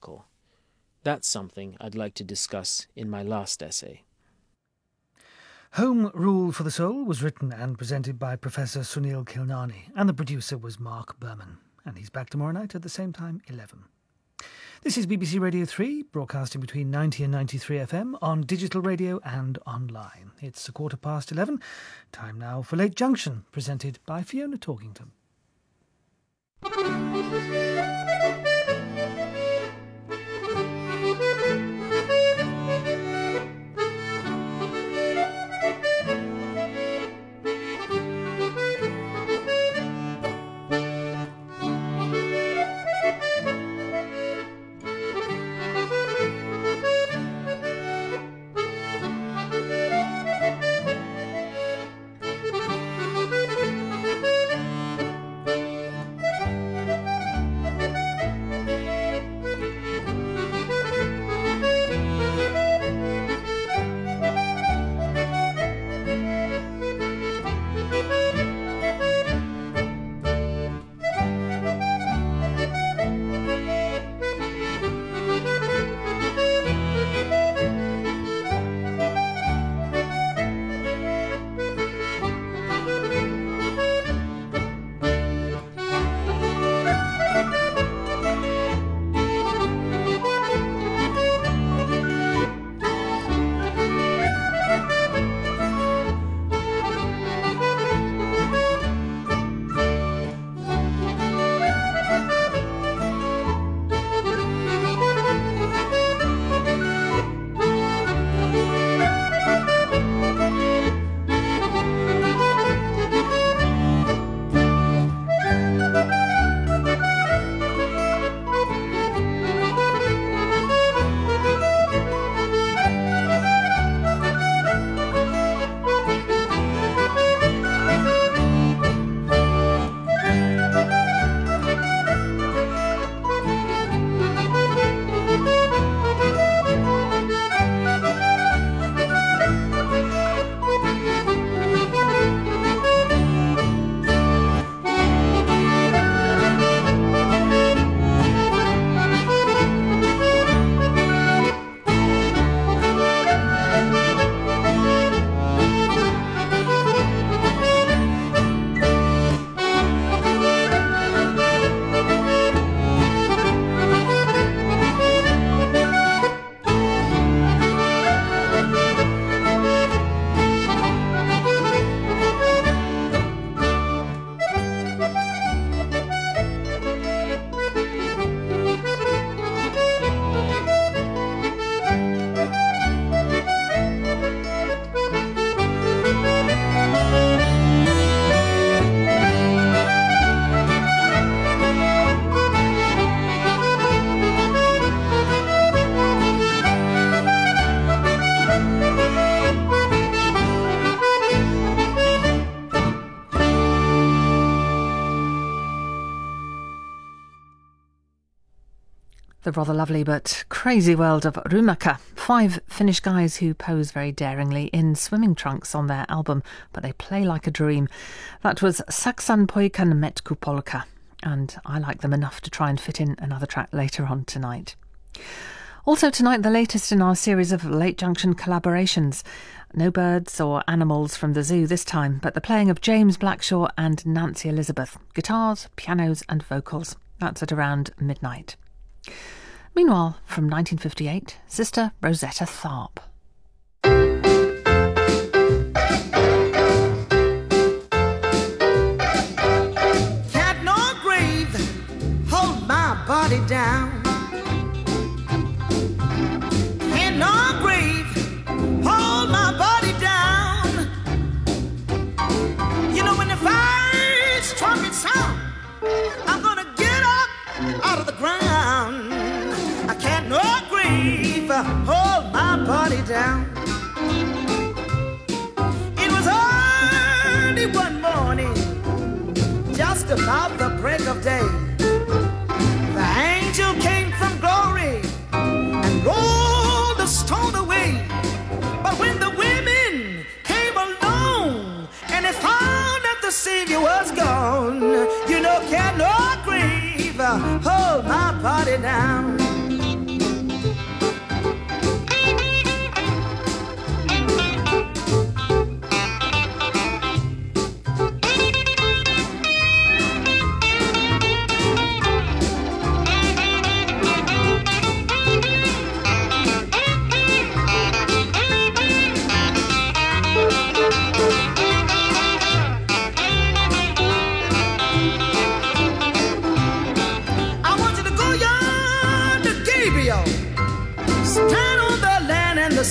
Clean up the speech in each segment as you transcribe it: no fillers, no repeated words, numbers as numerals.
philosophical. That's something I'd like to discuss in my last essay. Home Rule for the Soul was written and presented by Professor Sunil Khilnani, and the producer was Mark Berman. And he's back tomorrow night at the same time, 11. This is BBC Radio 3, broadcasting between 90 and 93 FM on digital radio and online. It's 11:15. Time now for Late Junction, presented by Fiona Torkington. The rather lovely but crazy world of Rumaka. 5 Finnish guys who pose very daringly in swimming trunks on their album, but they play like a dream. That was Saksan Poikan Metku Polka, and I like them enough to try and fit in another track later on tonight. Also tonight, the latest in our series of Late Junction collaborations. No birds or animals from the zoo this time, but the playing of James Blackshaw and Nancy Elizabeth. Guitars, pianos and vocals. That's at around midnight. Meanwhile, from 1958, Sister Rosetta Tharpe. Can't no grave hold my body down. Can't no grave hold my body down. You know when the first trumpet sound, I'm gonna get up out of the ground. I can't no grave hold my body down. It was early one morning, just about the break of day. The angel came from glory and rolled the stone away. But when the women came along and they found that the Savior was gone, you know, can't no grave hold my body down.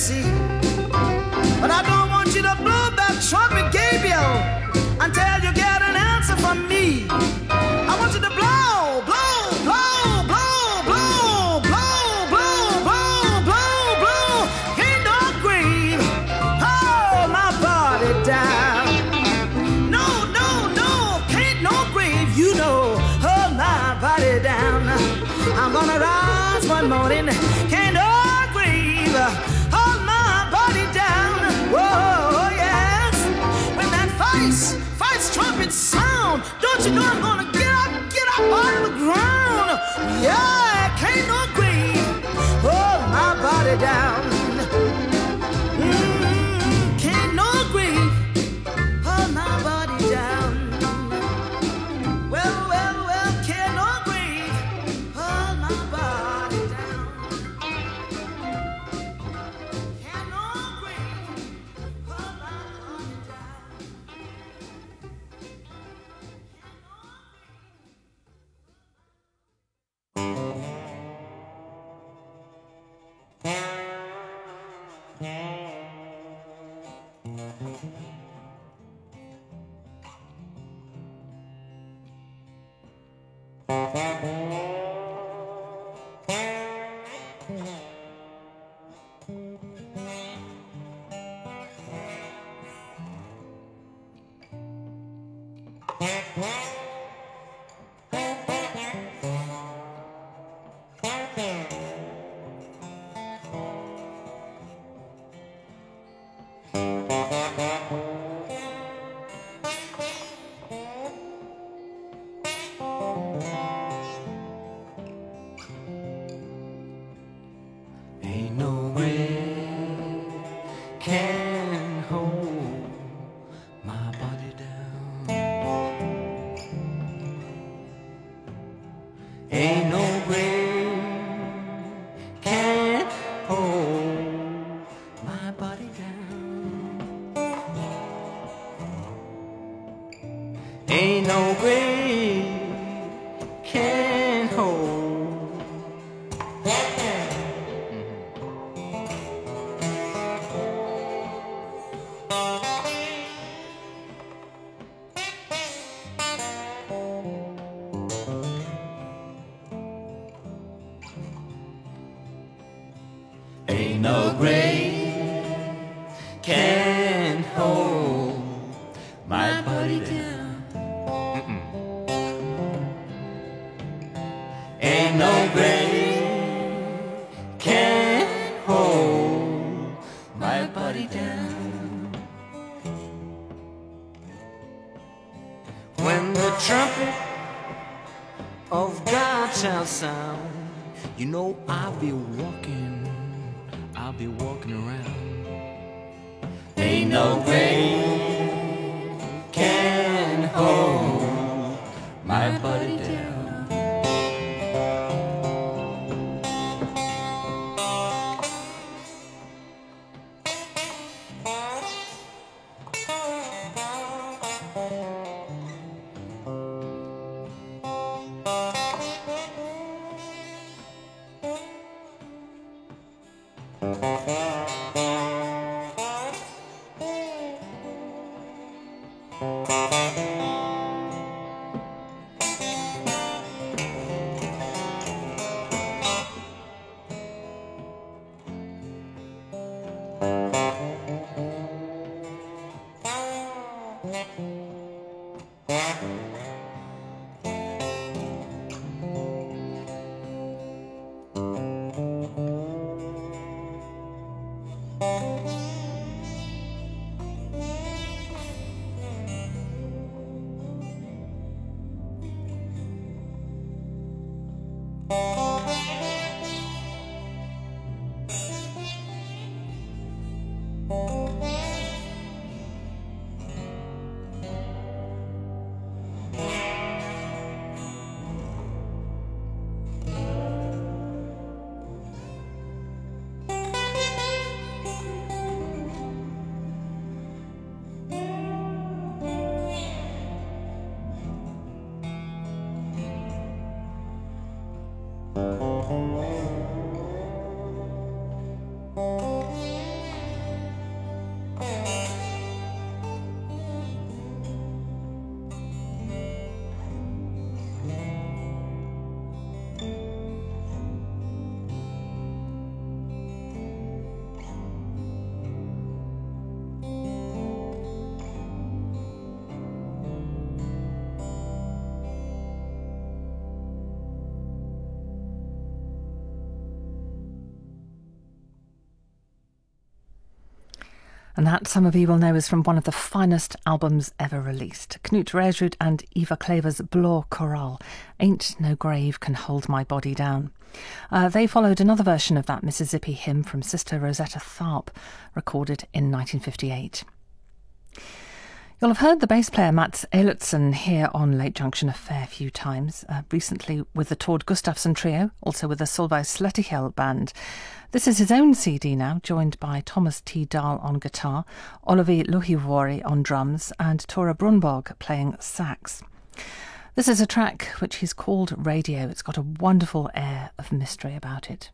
see. But I don't want you to blow that trumpet, Gabriel, until you get an answer from me. I want you to blow, blow, blow, blow, blow, blow, blow, blow, blow, blow. Ain't no grave, hold my body down. No, no, no, ain't no grave, you know, hold my body down. I'm gonna rise one morning, can't no grave hold my body down. Whoa, yes. When that fight trumpet sound, don't you know I'm gonna get up out of the ground? Yeah, can't no grave hold my body down. Can't no grave hold my body down. Well, well, well, can't no grave hold my body down. Can't no grave hold my body down. Ain't no grave can hold my body down. Ain't no grave can hold my body down. Ain't no grave can hold. Ain't no grave can hold my body down. Ain't no grave can hold my body down. When the trumpet of God shall sound, you know I'll be walking around. Ain't no grave can hold my body down. And that, some of you will know, is from one of the finest albums ever released. Knut Rersrud and Eva Klaver's Blå Koral, Ain't No Grave Can Hold My Body Down. They followed another version of that Mississippi hymn from Sister Rosetta Tharpe, recorded in 1958. You'll have heard the bass player Mats Eilertsen here on Late Junction a fair few times, recently with the Tord Gustafsson Trio, also with the Solveig Slettichel Band. This is his own CD now, joined by Thomas T. Dahl on guitar, Olavi Luhivuori on drums, and Tora Brunborg playing sax. This is a track which he's called Radio. It's got a wonderful air of mystery about it.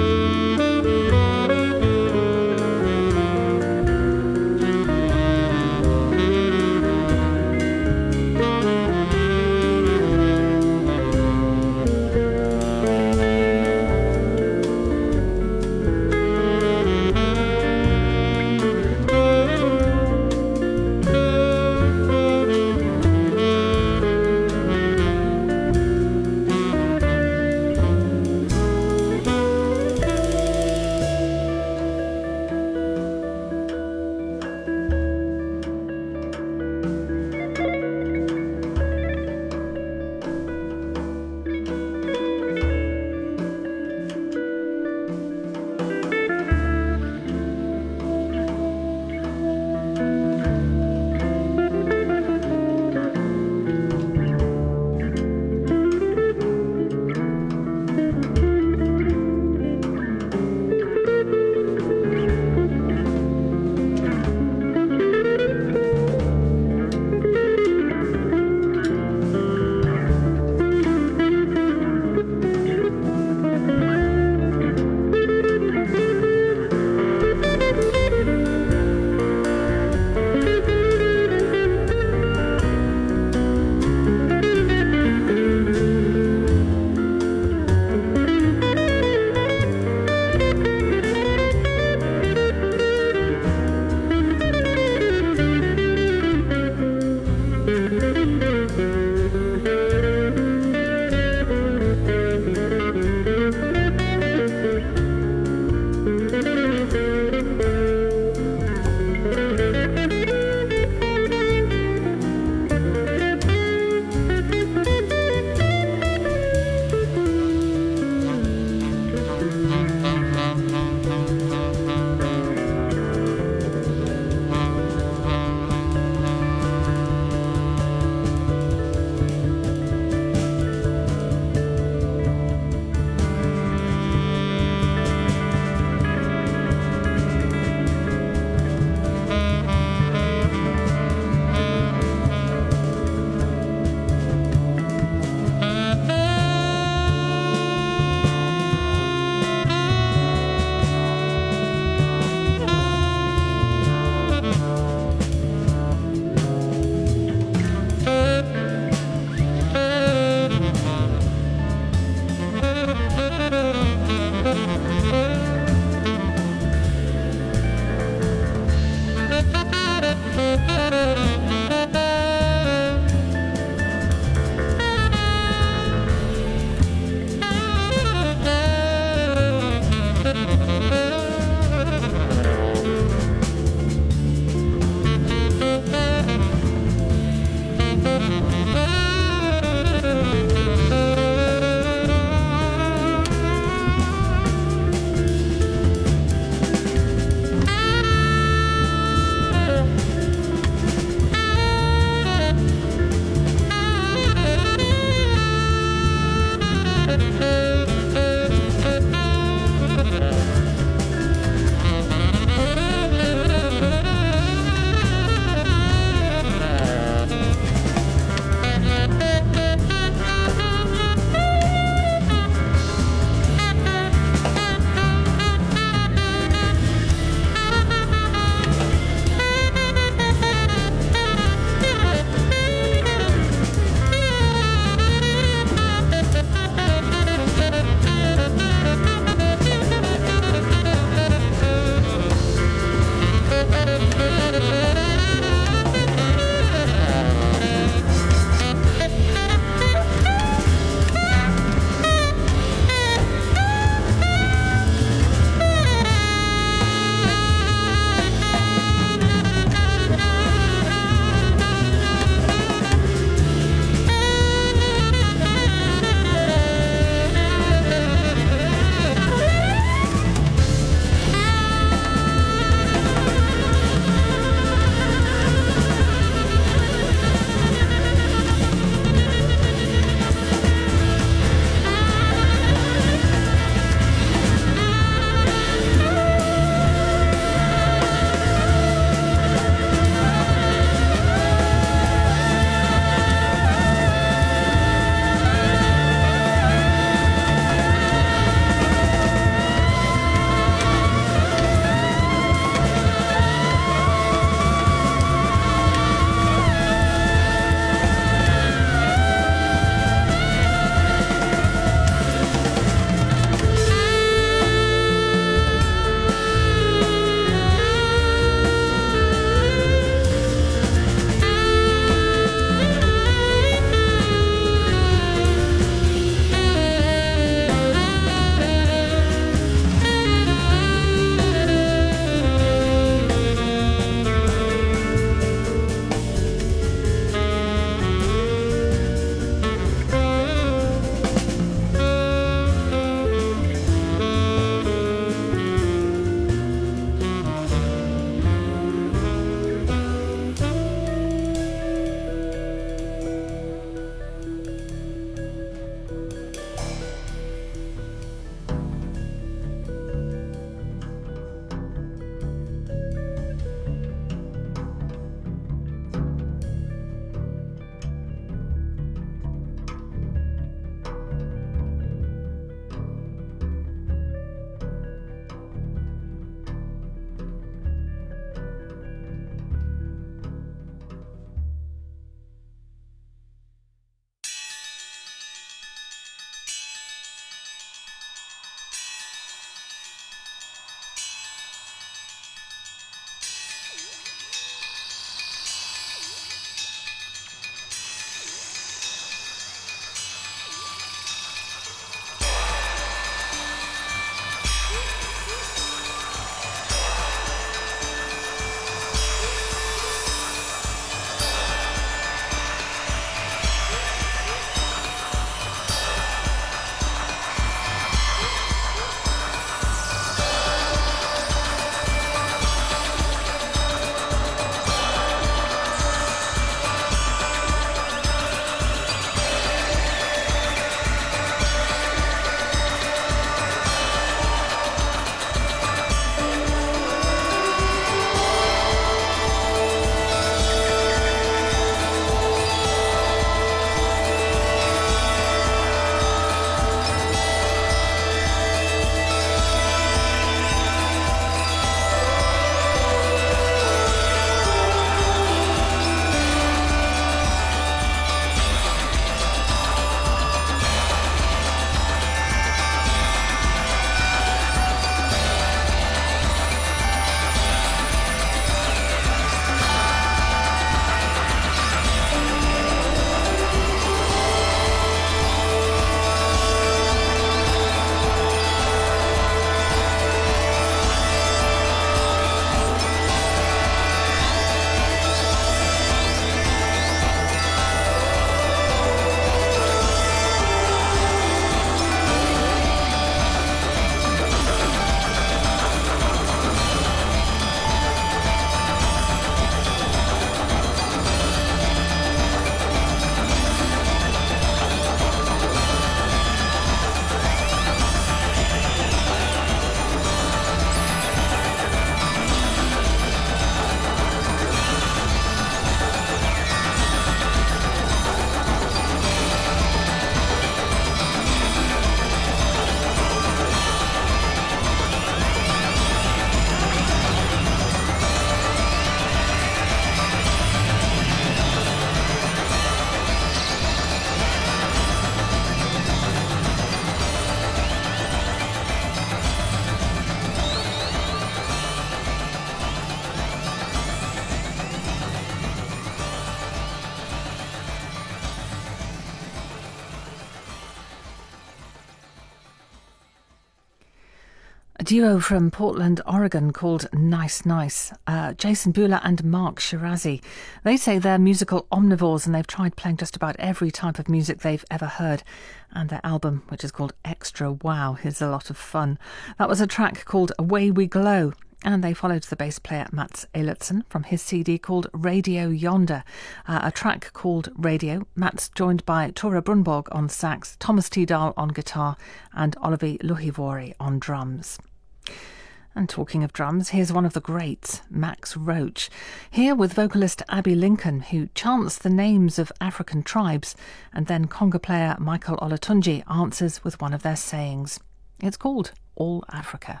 duo from Portland, Oregon called Nice Nice, Jason Bula and Mark Shirazi. They say they're musical omnivores and they've tried playing just about every type of music they've ever heard. And their album, which is called Extra Wow, is a lot of fun. That was a track called Away We Glow. And they followed the bass player Mats Eilertsen from his CD called Radio Yonder, a track called Radio. Mats joined by Tora Brunborg on sax, Thomas T. Dahl on guitar and Oliver Luhivori on drums. And talking of drums, here's one of the greats, Max Roach, here with vocalist Abby Lincoln, who chants the names of African tribes, and then conga player Michael Olatunji answers with one of their sayings. It's called All Africa.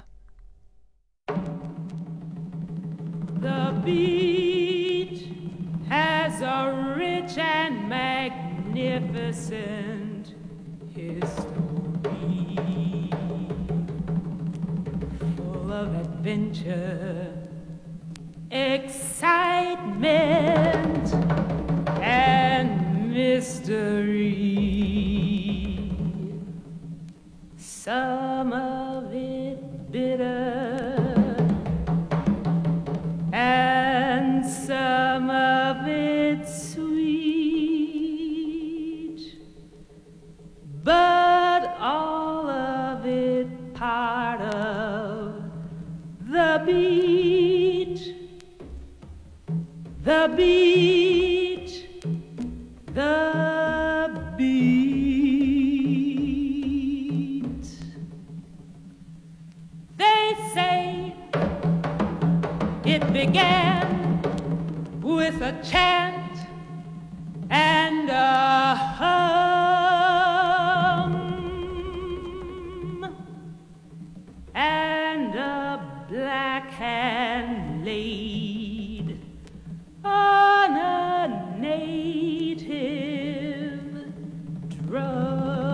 The beat has a rich and magnificent history, full of adventure, excitement, and mystery. Some of it bitter, and some of it sweet, but all of it part of the beat, the beat, the beat. They say it began with a chant and a hum, and a black hand laid on a native drum.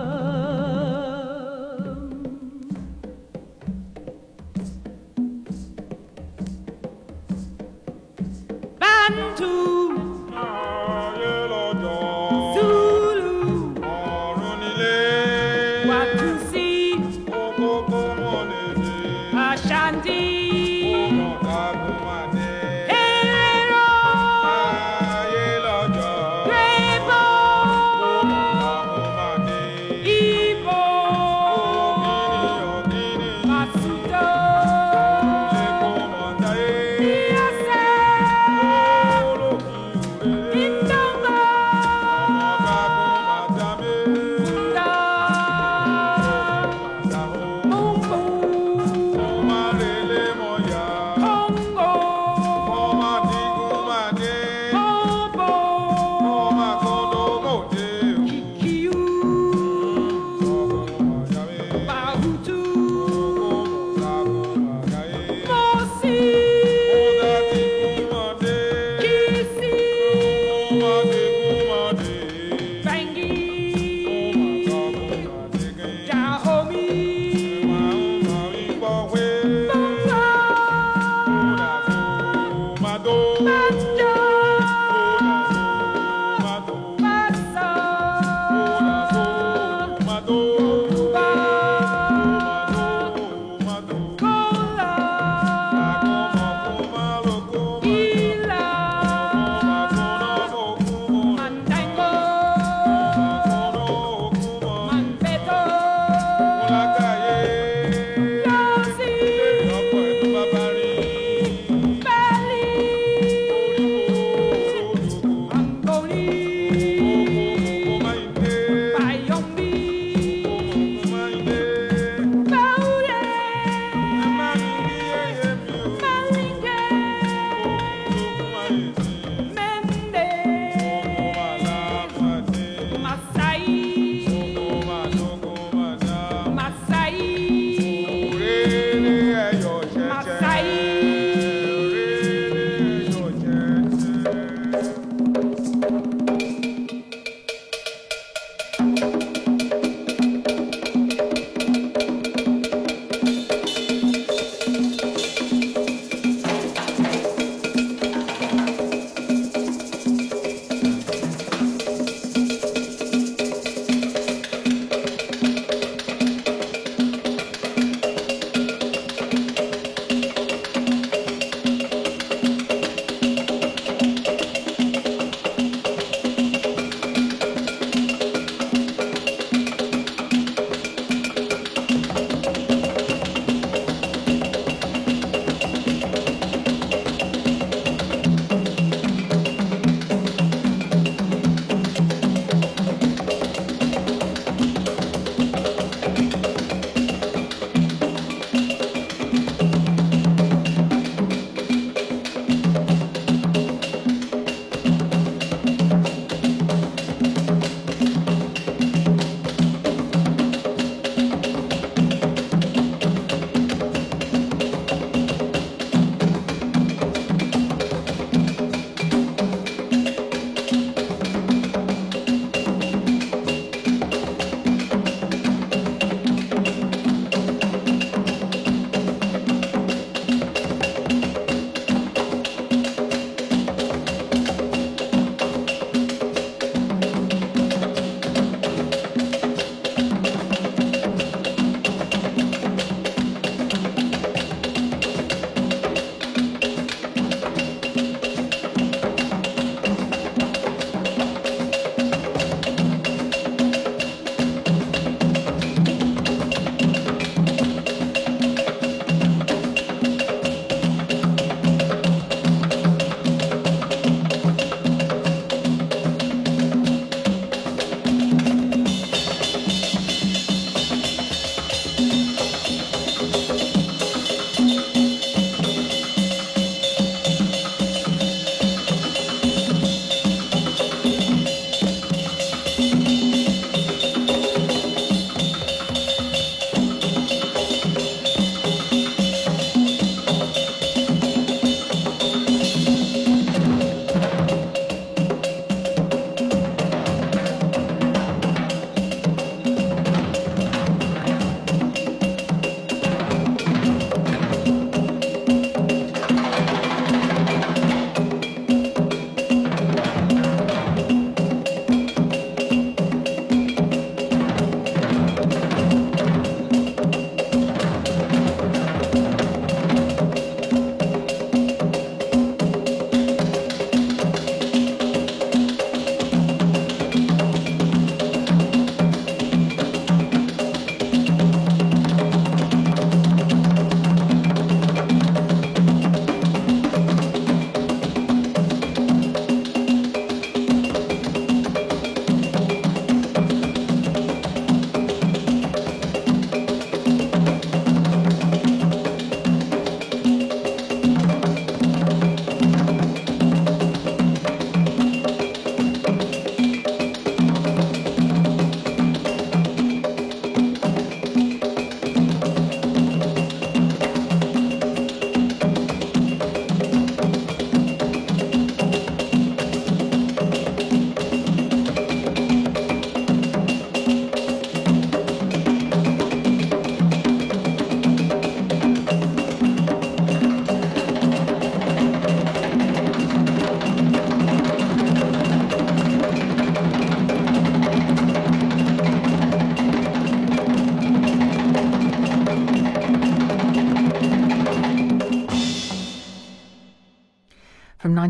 Bantu, Zulu, Watusi, Ashanti, Herero, Grebo, Igbo, Masuto, Niase, Indongo, Munda, Mumbu, Congo, Bobo, Kikiu, Bahutu, Mosi, Kisi, Bangi, Dahomey, Bongo, Mando, Maso, Kuba, Kola, Ila,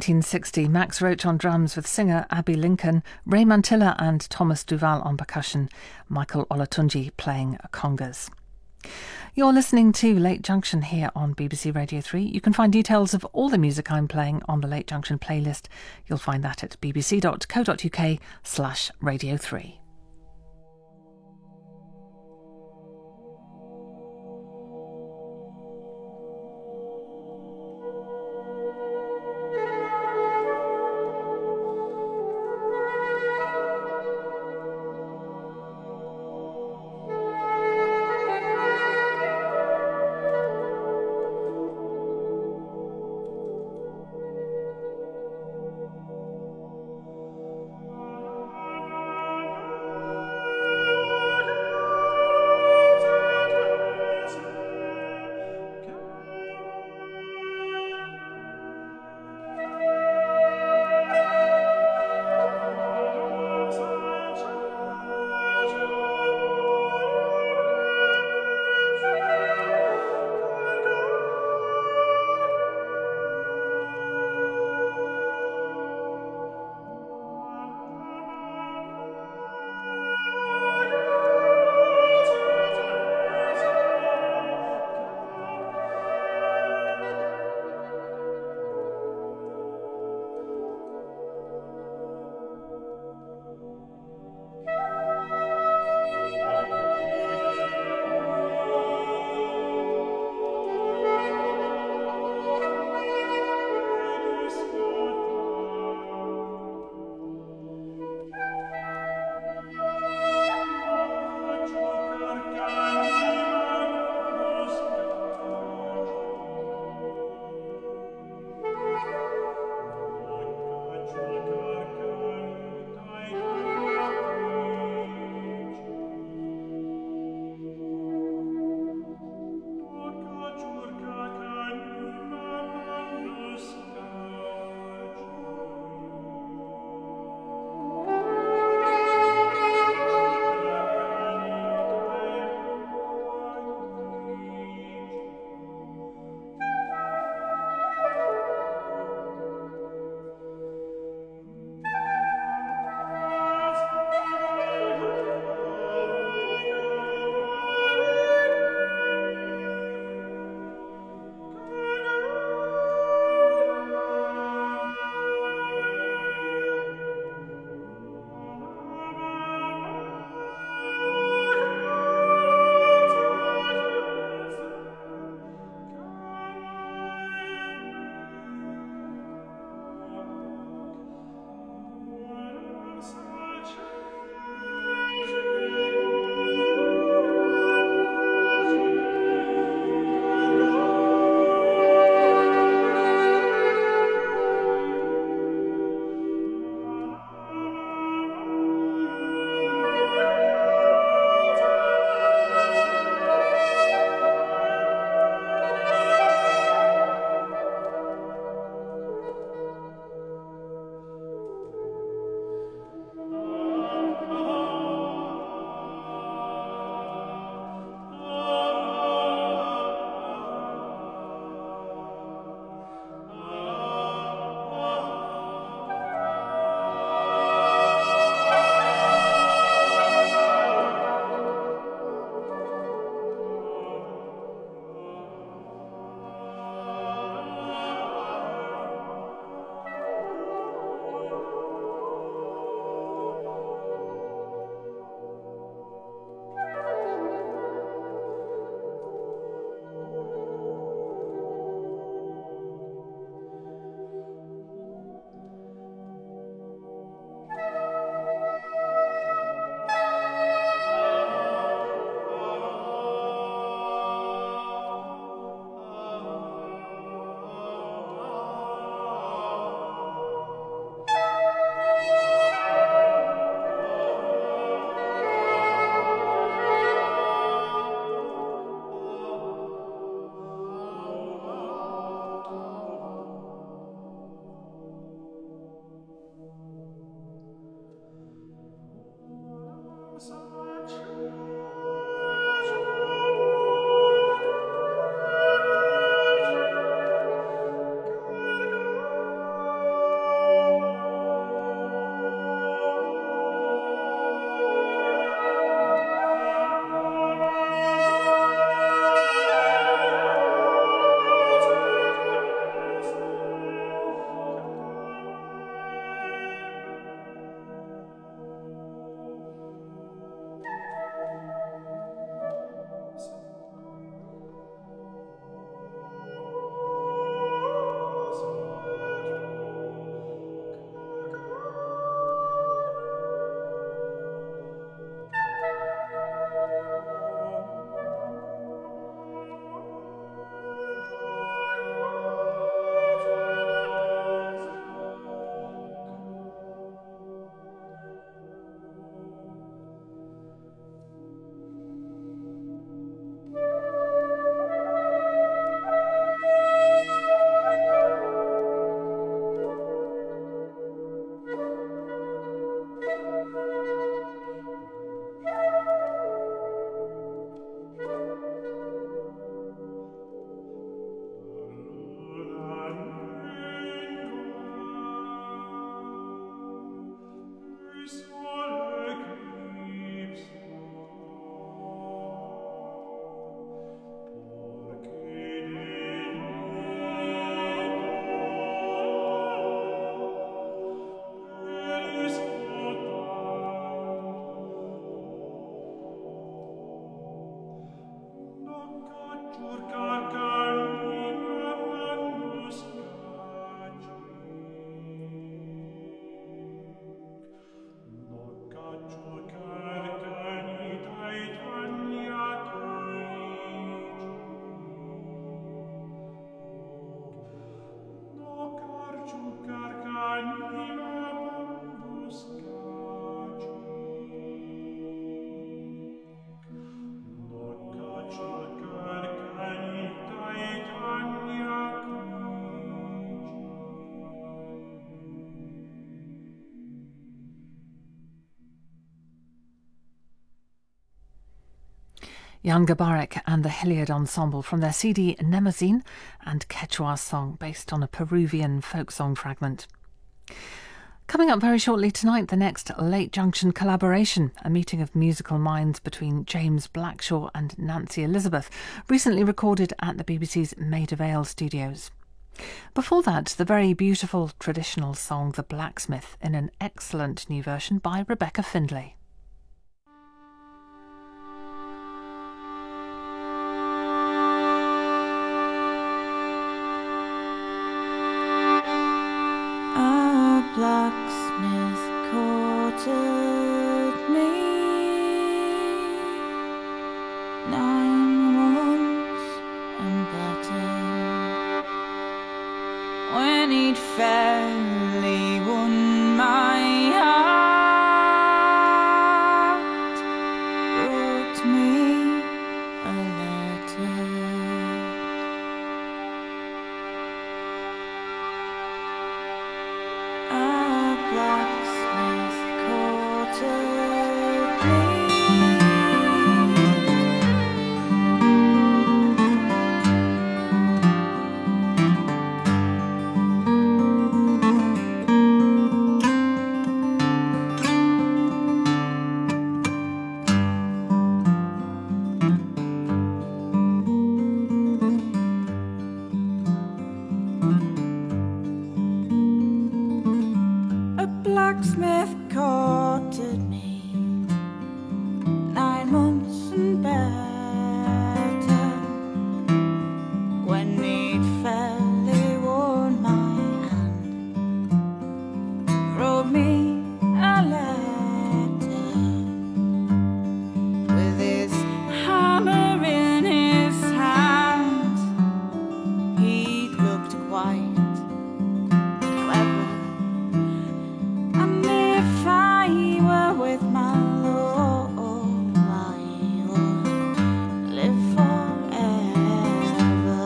1960, Max Roach on drums with singer Abby Lincoln, Ray Mantilla and Thomas Duval on percussion, Michael Olatunji playing congas. You're listening to Late Junction here on BBC Radio 3. You can find details of all the music I'm playing on the Late Junction playlist. You'll find that at bbc.co.uk/Radio 3. Jan Gabarek and the Hilliard Ensemble from their CD Nemazine and Quechua song based on a Peruvian folk song fragment. Coming up very shortly tonight, the next Late Junction collaboration, a meeting of musical minds between James Blackshaw and Nancy Elizabeth, recently recorded at the BBC's Maida Vale studios. Before that, the very beautiful traditional song The Blacksmith in an excellent new version by Rebecca Findlay. Blacksmith courted me 9 months and battered. When he'd fairly won my heart, wrote me a letter. Blacksmith courted me. Blacksmith courted me 9 months and better. When he'd fairly won my hand, wrote me a letter with his hammer in his hand. He looked quite clever. If I were with my Lord, I would live forever.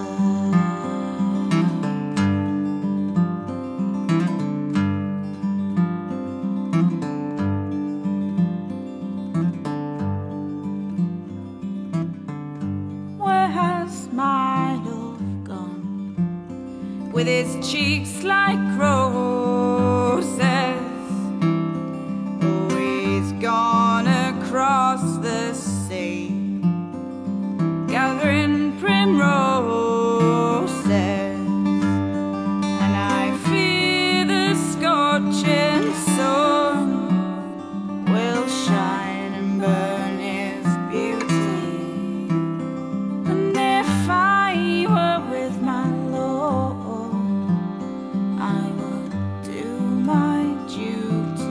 Where has my love gone? With his cheeks like roses, gone across the sea, gathering primroses, and I fear the scorching sun will shine and burn his beauty. And if I were with my Lord, I would do my duty.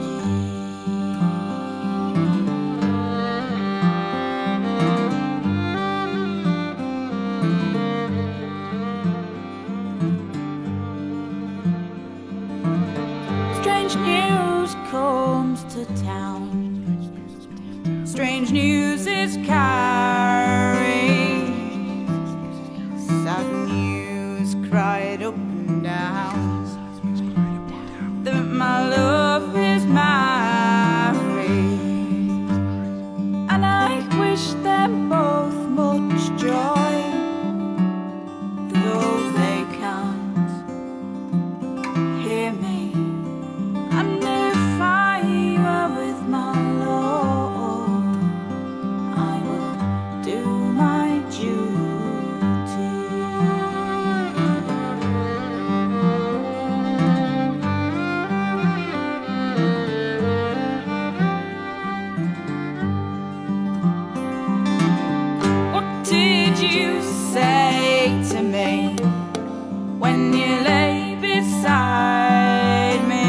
Strange news comes to town. Strange news is carried. Sad news cried up and down that my love is married, and I wish them both much joy, though they can't hear me. And if I were with my Lord, I would do my duty. What did you say to me when you lay beside me?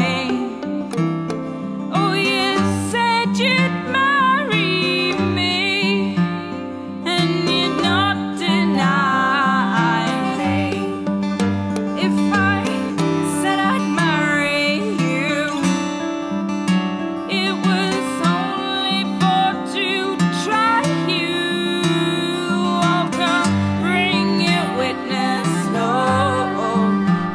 Oh, you said you'd marry me, and you'd not deny me. If I said I'd marry you, it was only for to try you. Oh, come bring your witness, Lord.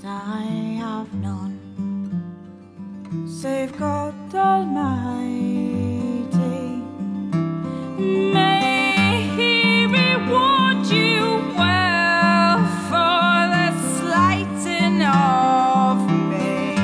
I have none save God Almighty. May He reward you well for the slighting of me.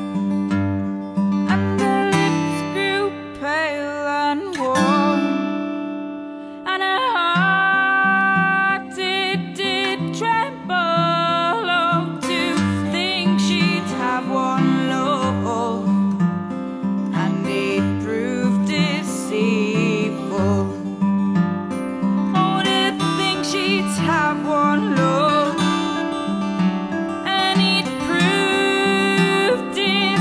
And her lips grew pale and warm, and her heart it tremble. Oh, to think she'd have one love, and it proved deceitful. Oh, to think she'd have one love, and it proved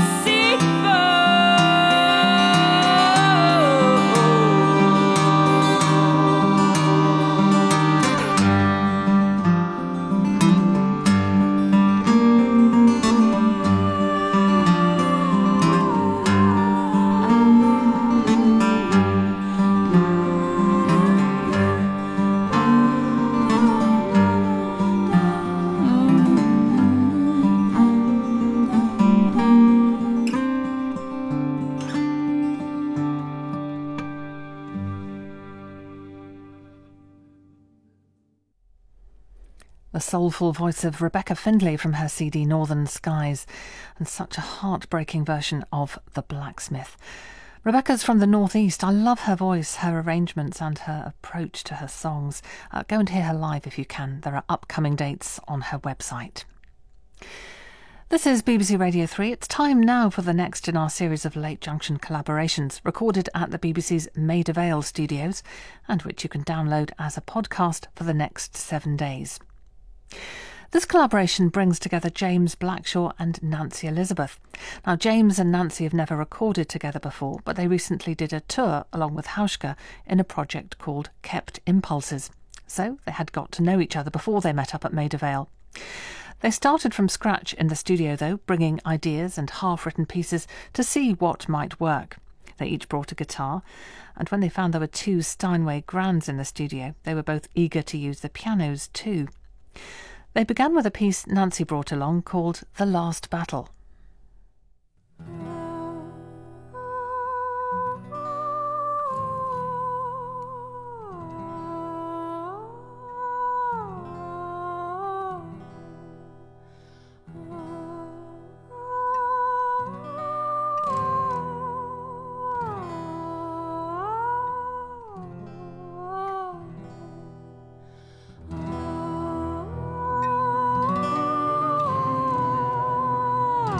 The soulful voice of Rebecca Findlay from her CD Northern Skies, and such a heartbreaking version of The Blacksmith. Rebecca's from the northeast. I love her voice, her arrangements and her approach to her songs. Go and hear her live if you can. There are upcoming dates on her website. This is BBC Radio 3. It's time now for the next in our series of Late Junction collaborations, recorded at the BBC's Maida Vale studios, and which you can download as a podcast for the next 7 days. This collaboration brings together James Blackshaw and Nancy Elizabeth. Now, James and Nancy have never recorded together before, but they recently did a tour along with Hauschka in a project called Kept Impulses. So they had got to know each other before they met up at Maida Vale. They started from scratch in the studio, though, bringing ideas and half-written pieces to see what might work. They each brought a guitar, and when they found there were 2 Steinway grands in the studio, they were both eager to use the pianos too. They began with a piece Nancy brought along called The Last Battle. Oh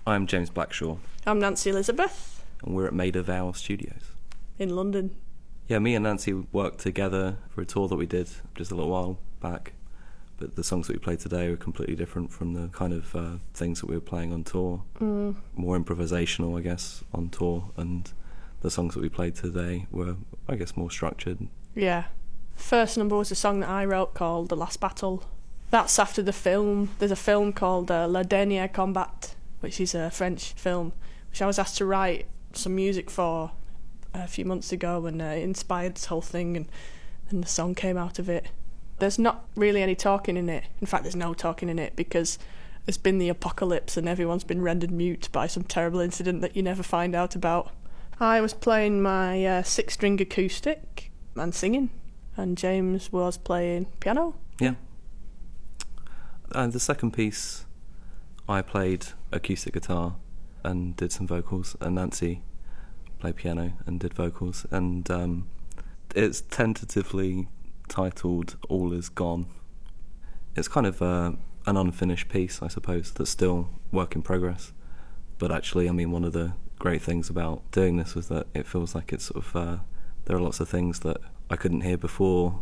I'm James Blackshaw, I'm Nancy Elizabeth and we're at Maid of Vale Studios. in London. Yeah, me and Nancy worked together for a tour that we did just a little while back, but the songs that we played today were completely different from the kind of things that we were playing on tour. More improvisational, I guess, on tour, and the songs that we played today were, I guess, more structured. Yeah. First number was a song that I wrote called The Last Battle. That's after the film. There's a film called Le Dernier Combat, which is a French film, which I was asked to write some music for a few months ago, and it inspired this whole thing, and the song came out of it. There's not really any talking in it. In fact, there's no talking in it because there's been the apocalypse and everyone's been rendered mute by some terrible incident that you never find out about. I was playing my 6-string acoustic and singing, and James was playing piano. Yeah. The second piece, I played acoustic guitar and did some vocals, and Nancy played piano and did vocals, and it's tentatively titled All Is Gone. It's kind of an unfinished piece, I suppose, that's still work in progress. But actually, I mean, one of the great things about doing this was that it feels like it's sort of there are lots of things that I couldn't hear before,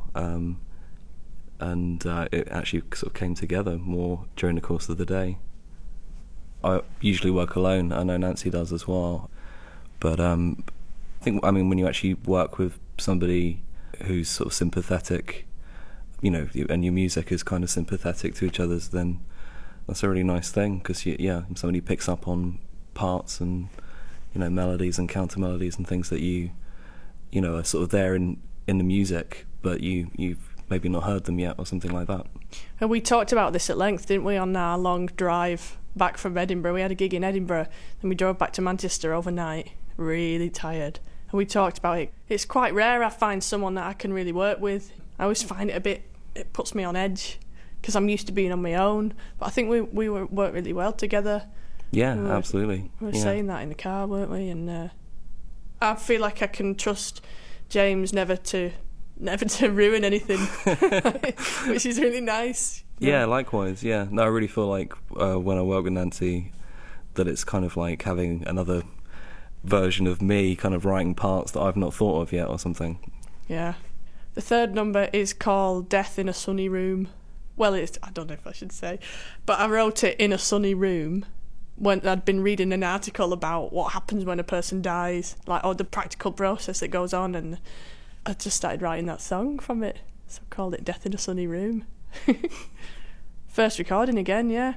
and it actually sort of came together more during the course of the day. I usually work alone. I know Nancy does as well. But I think, I mean, when you actually work with somebody who's sort of sympathetic, you know, and your music is kind of sympathetic to each other's, then that's a really nice thing, because somebody picks up on parts and, you know, melodies and counter melodies and things that you know are sort of there in the music, but you've maybe not heard them yet or something like that. And we talked about this at length, didn't we, on our long drive back from Edinburgh. We had a gig in Edinburgh, then we drove back to Manchester overnight, really tired. And we talked about it. It's quite rare I find someone that I can really work with. I always find it puts me on edge, because I'm used to being on my own. But I think we worked really well together. Yeah, absolutely. We were saying that in the car, weren't we? And I feel like I can trust James never to ruin anything, which is really nice. Yeah, likewise, yeah. No, I really feel like when I work with Nancy that it's kind of like having another version of me kind of writing parts that I've not thought of yet or something. Yeah. The third number is called Death in a Sunny Room. Well, I don't know if I should say, but I wrote it in a sunny room when I'd been reading an article about what happens when a person dies, like, or the practical process that goes on, and I just started writing that song from it, so I called it Death in a Sunny Room. First recording again, yeah.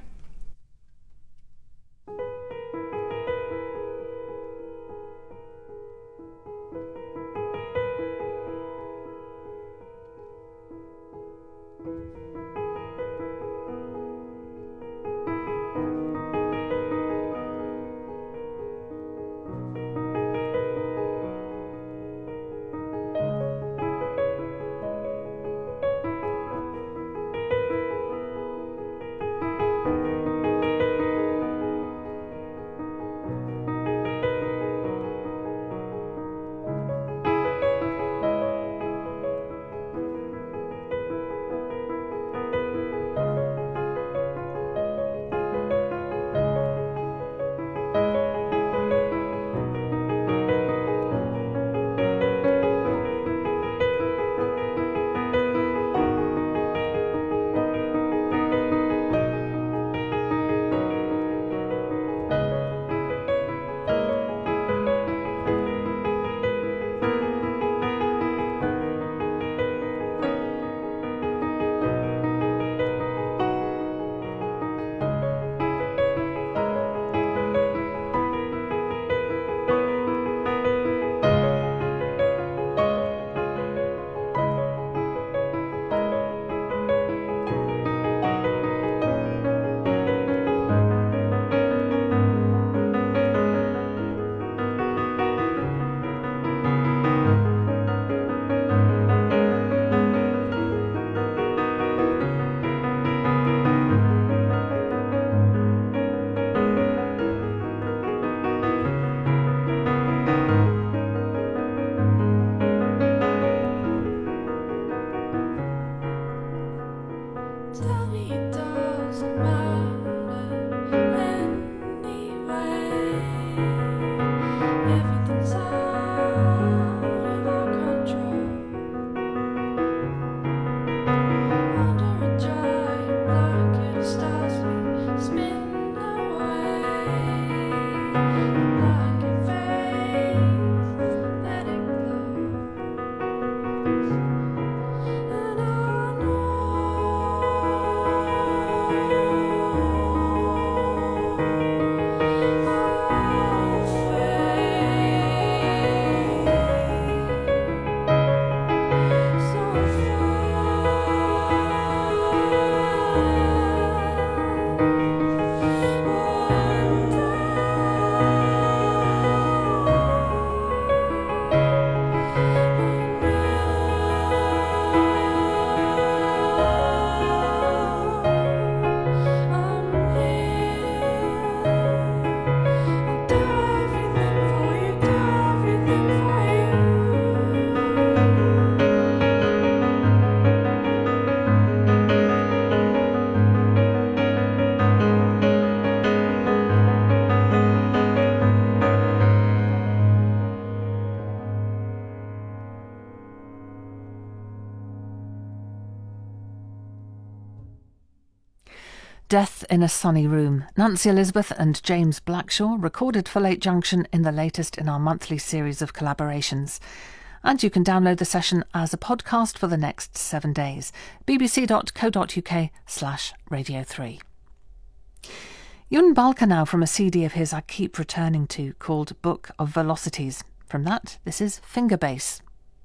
Death in a Sunny Room. Nancy Elizabeth and James Blackshaw recorded for Late Junction in the latest in our monthly series of collaborations. And you can download the session as a podcast for the next 7 days. bbc.co.uk/Radio 3. Yun Balka now from a CD of his I keep returning to called Book of Velocities. From that, this is Finger Bass.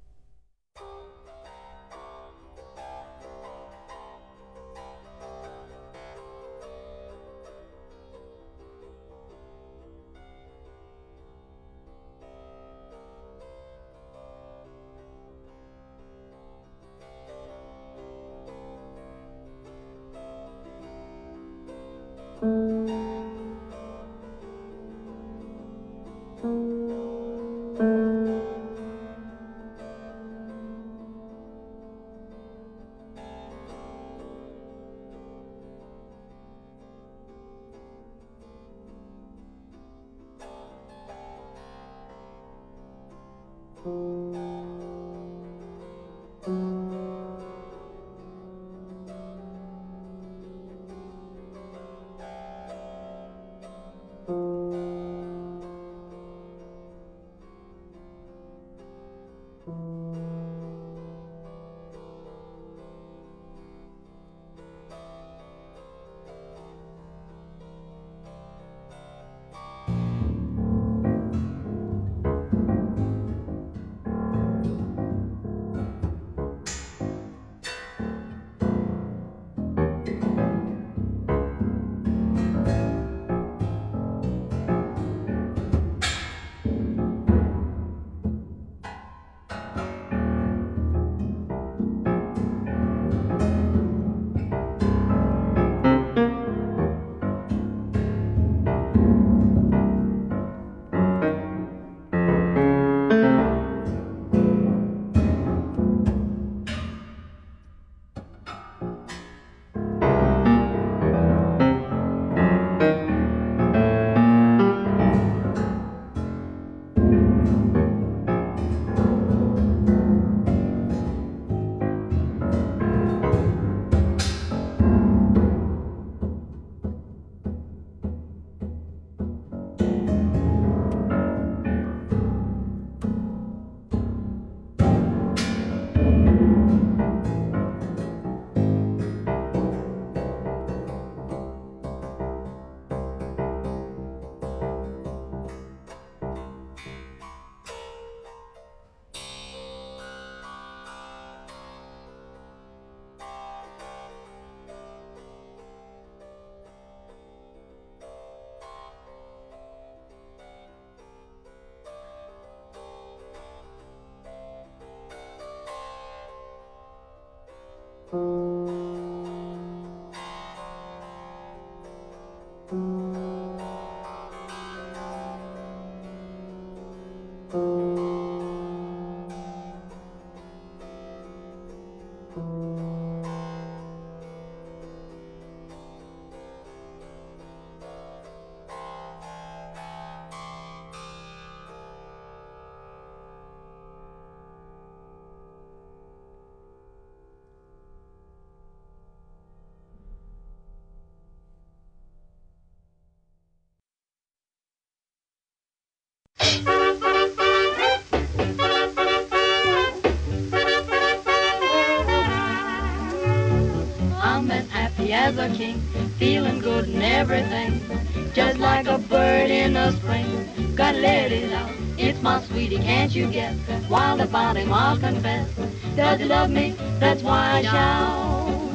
I'm as happy as a king, feeling good and everything, just like a bird in the spring. Gotta let it out, it's my sweetie, can't you guess? Wild about him, I'll confess. Does he love me? That's why I shout.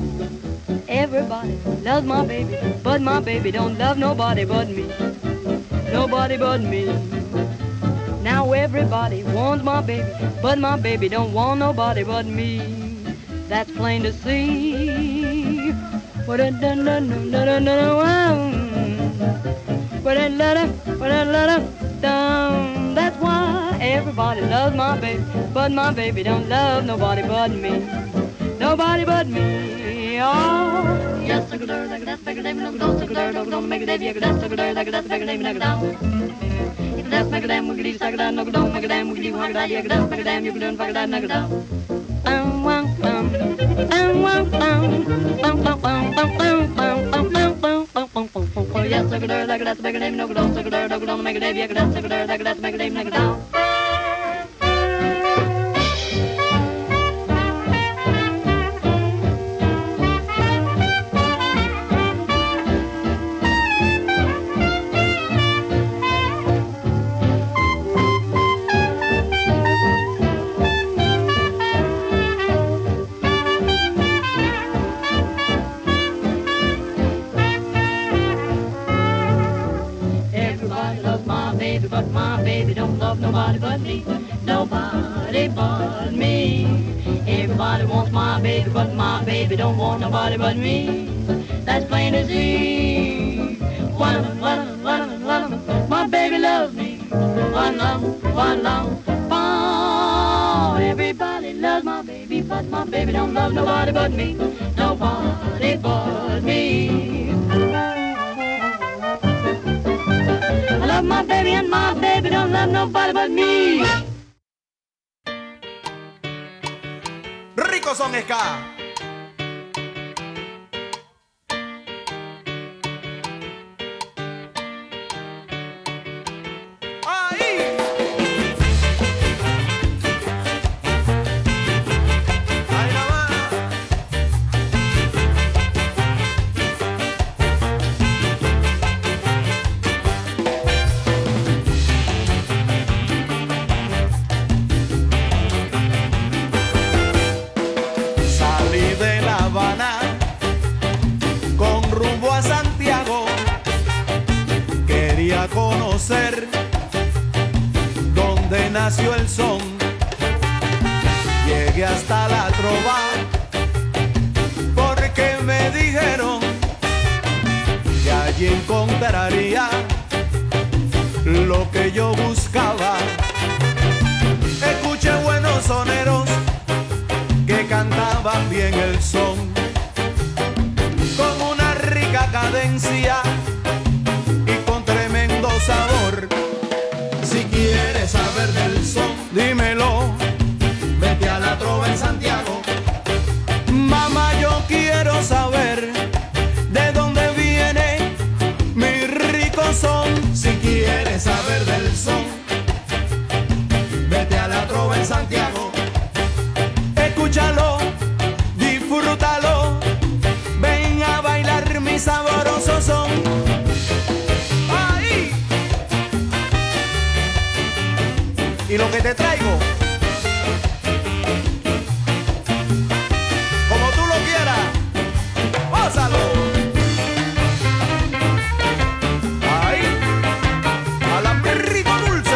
Everybody loves my baby, but my baby don't love nobody but me. Nobody but me. Now everybody wants my baby, but my baby don't want nobody but me. That's plain to see. That's why everybody loves my baby, but my baby don't love nobody but me. Nobody but me. Oh, yes, I could do like that's bigger than no go, so could don't make a day, that's so good, like that's bigger than no go. If that's bigger than we could eat, like that, no don't make a damn, we could eat, like that, yeah, that's bigger than you could do, like that, no go. Bum bum bum bum bum bum bum bum bum bum bum bum. yes, suck a dirt, like a that's make a name, no go down, suck a dirt, no go down, make a name, yeah, that's suck a dirt, like a that's make a name, like a down. But my baby don't love nobody but me. Nobody but me. Everybody wants my baby, but my baby don't want nobody but me. That's plain to see. One of them, my baby loves me. One love, oh, everybody loves my baby, but my baby don't love nobody but me. Nobody but me. I love my baby and my baby don't love nobody but me. Rico son ska. Conocer dónde nació el son. Llegué hasta la trova porque me dijeron que allí encontraría lo que yo buscaba. Escuché buenos soneros que cantaban bien el son con una rica cadencia sabor. Si quieres saber del son, dímelo. Vete a la trova en Santiago. Mamá, yo quiero saber de dónde viene mi rico son. Si quieres saber del son, vete a la trova en Santiago. Escúchalo, disfrútalo. Ven a bailar mi sabroso son. Y lo que te traigo, como tú lo quieras, gózalo. Ahí, alambrito dulce.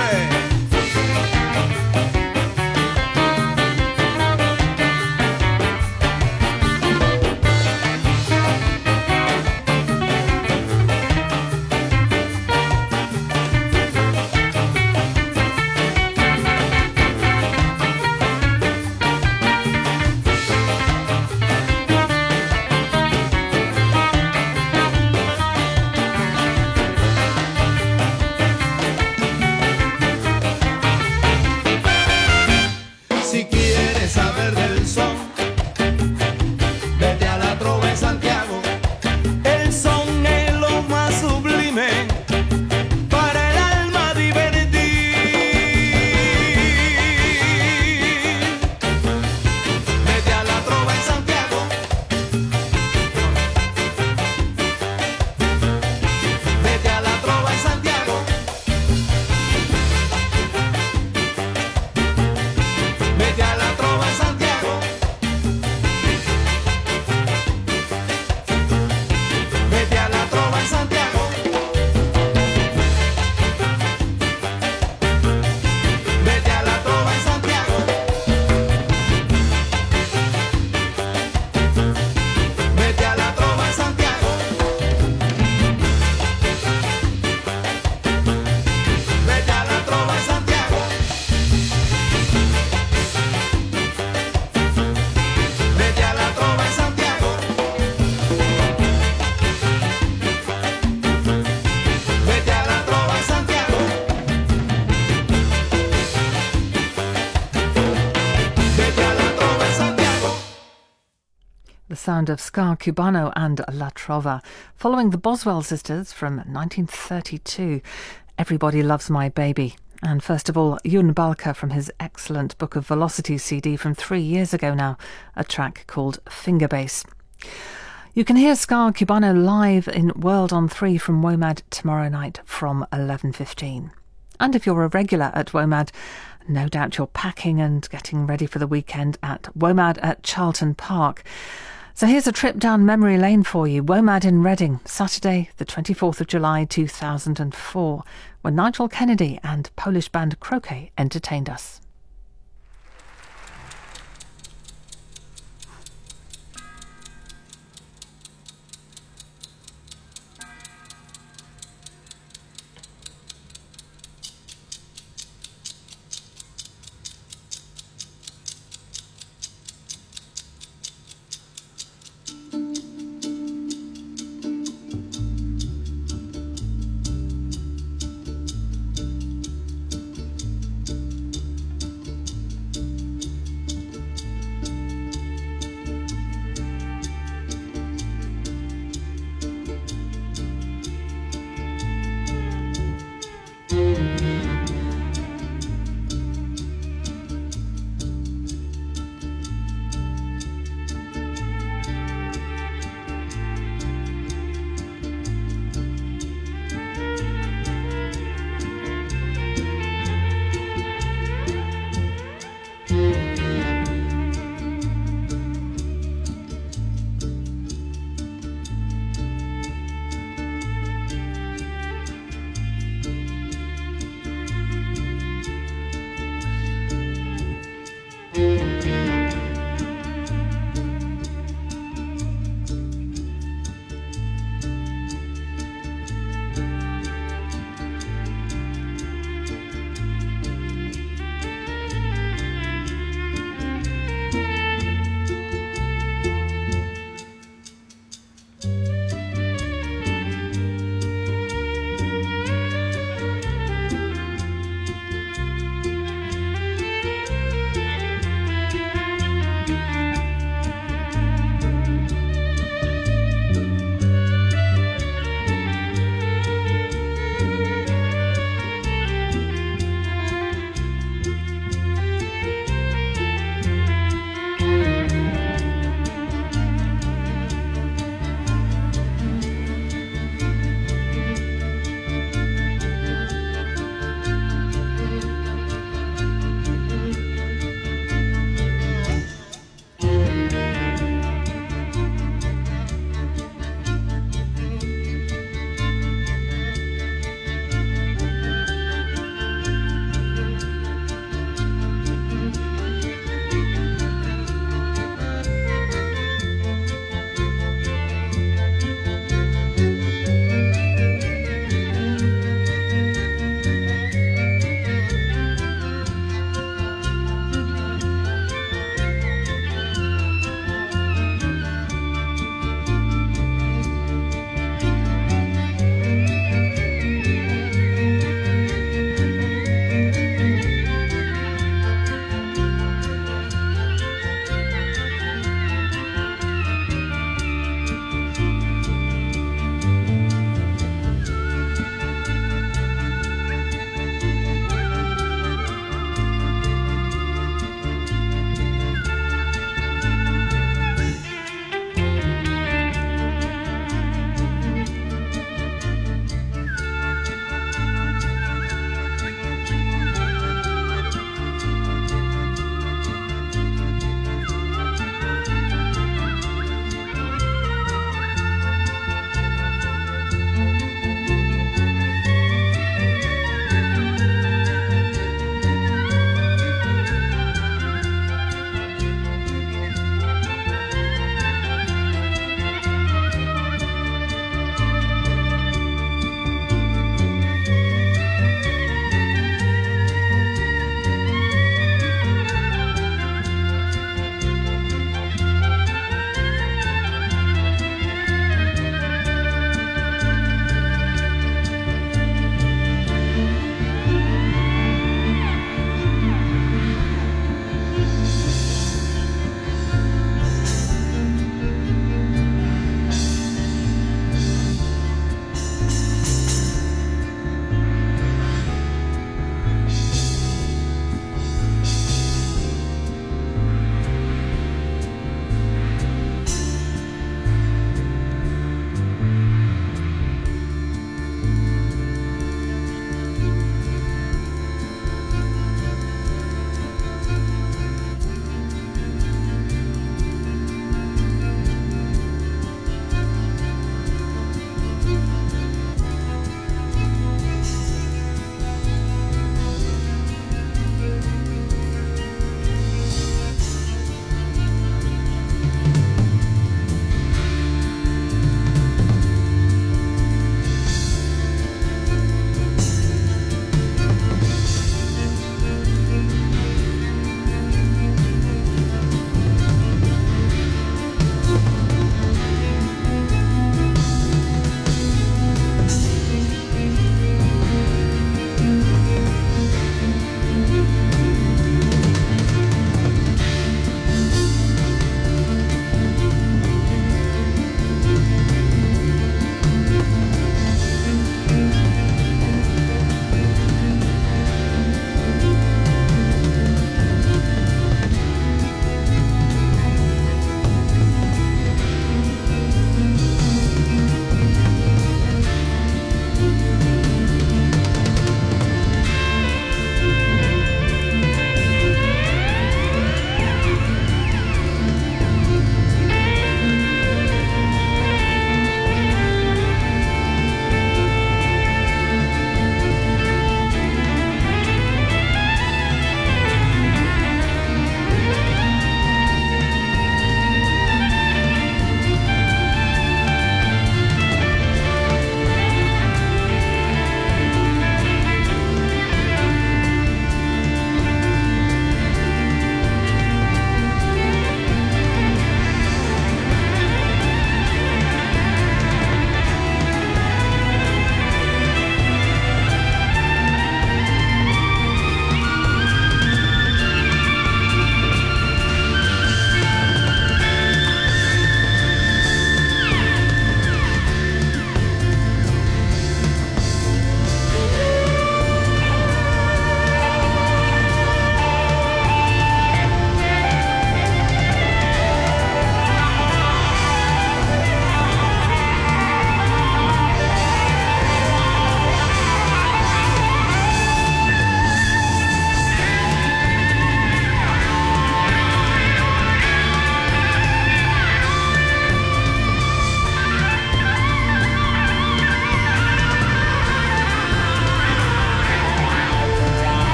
sound of Ska Cubano and La Trova, following the Boswell sisters from 1932. Everybody Loves My Baby. And first of all, Yun Balka from his excellent Book of Velocity CD from 3 years ago now, a track called Finger Bass. You can hear Ska Cubano live in World on 3 from WOMAD tomorrow night from 11:15. And if you're a regular at WOMAD, no doubt you're packing and getting ready for the weekend at WOMAD at Charlton Park. So here's a trip down memory lane for you. WOMAD in Reading, Saturday the 24th of July 2004, when Nigel Kennedy and Polish band Croquet entertained us.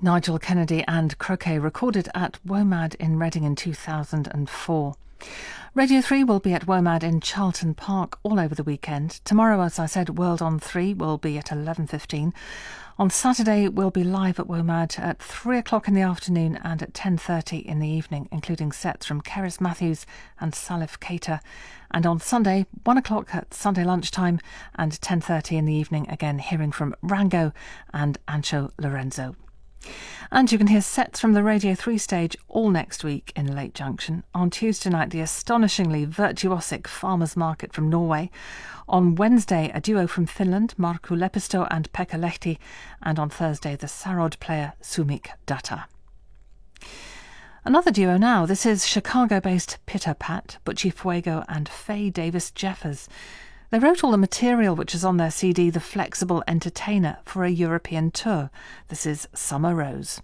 Nigel Kennedy and Croquet, recorded at WOMAD in Reading in 2004. Radio 3 will be at WOMAD in Charlton Park all over the weekend. Tomorrow, as I said, World on 3 will be at 11:15. On Saturday, we'll be live at WOMAD at 3 o'clock in the afternoon and at 10:30 in the evening, including sets from Cerys Matthews and Salif Keita. And on Sunday, 1 o'clock at Sunday lunchtime and 10:30 in the evening, again hearing from Rango and Ancho Lorenzo. And you can hear sets from the Radio 3 stage all next week in Lake Junction. On Tuesday night, the astonishingly virtuosic Farmers Market from Norway. On Wednesday, a duo from Finland, Markku Lepisto and Pekka Lehti. And on Thursday, the sarod player Sumik Datta. Another duo now. This is Chicago-based Pitter Pat, Butchie Fuego and Faye Davis-Jeffers. They wrote all the material which is on their CD, The Flexible Entertainer, for a European tour. This is Summer Rose.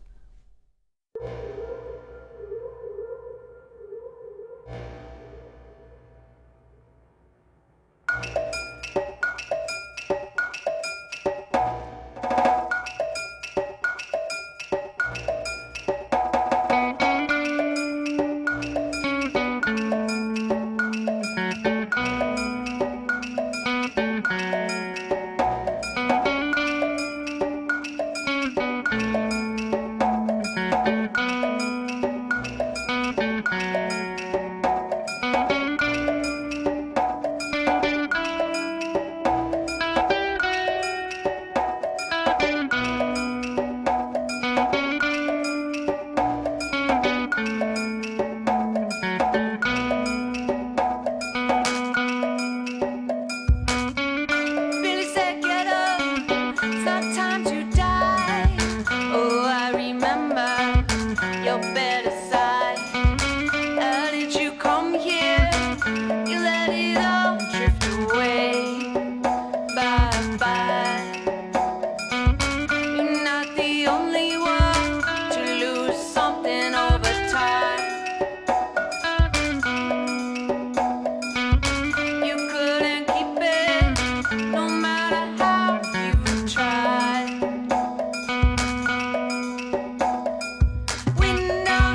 Window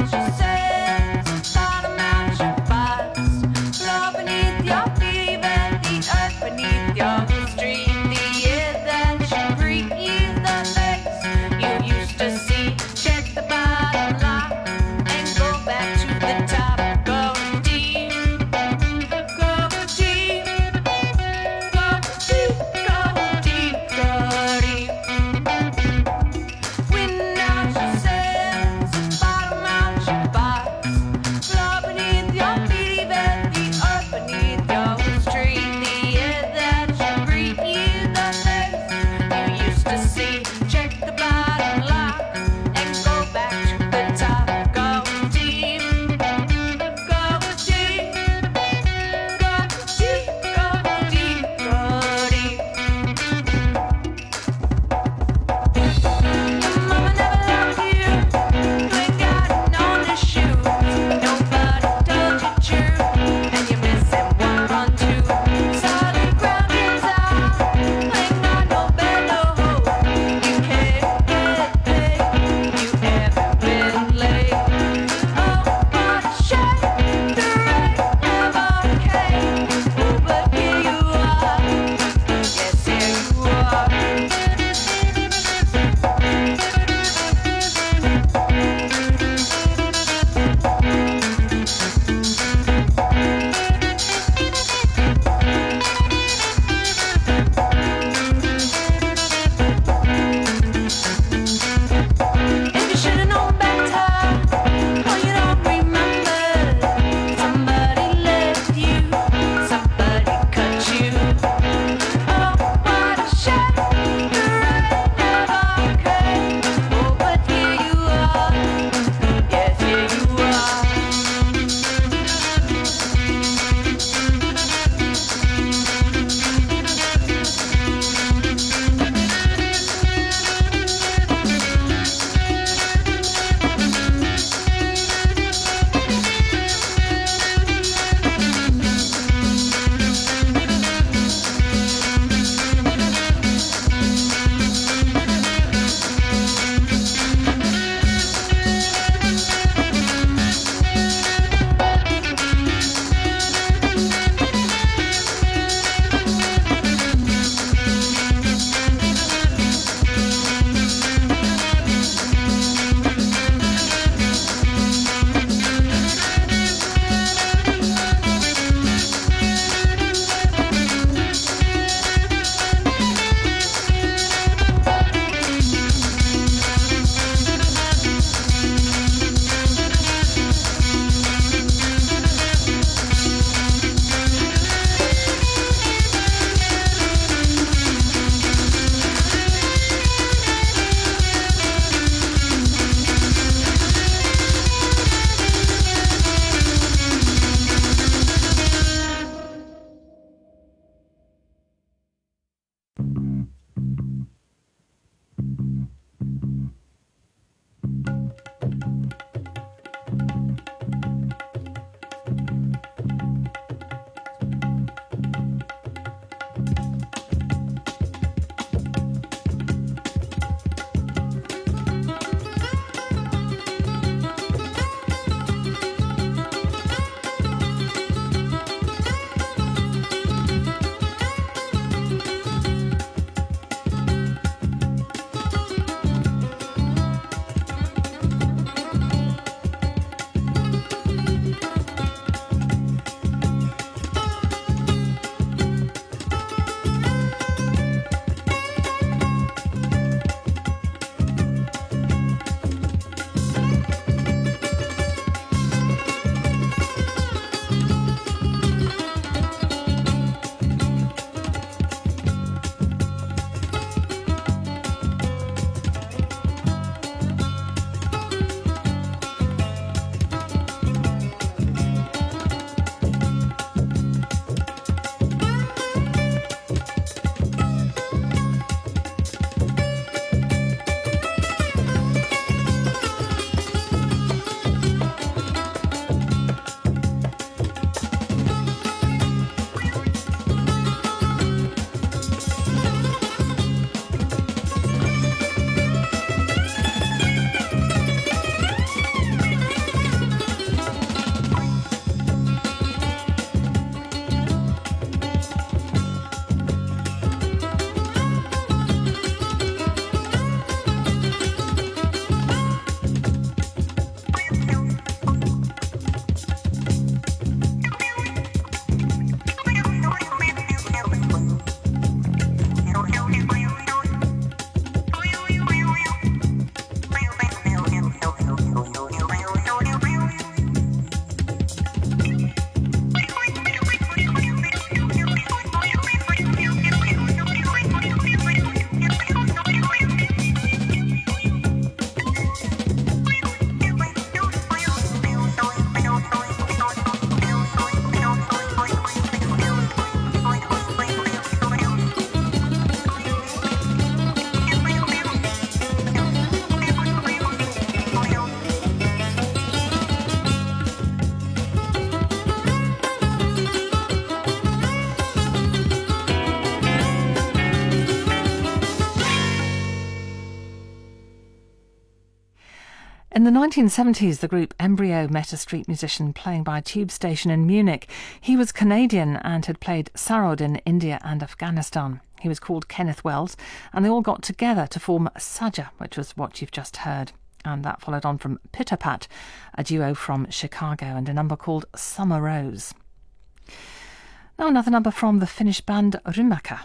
In the 1970s, the group Embryo met a street musician playing by a tube station in Munich. He was Canadian and had played sarod in India and Afghanistan. He was called Kenneth Wells, and they all got together to form Saja, which was what you've just heard. And that followed on from Pitter Pat, a duo from Chicago, and a number called Summer Rose. Now another number from the Finnish band Rymäkä.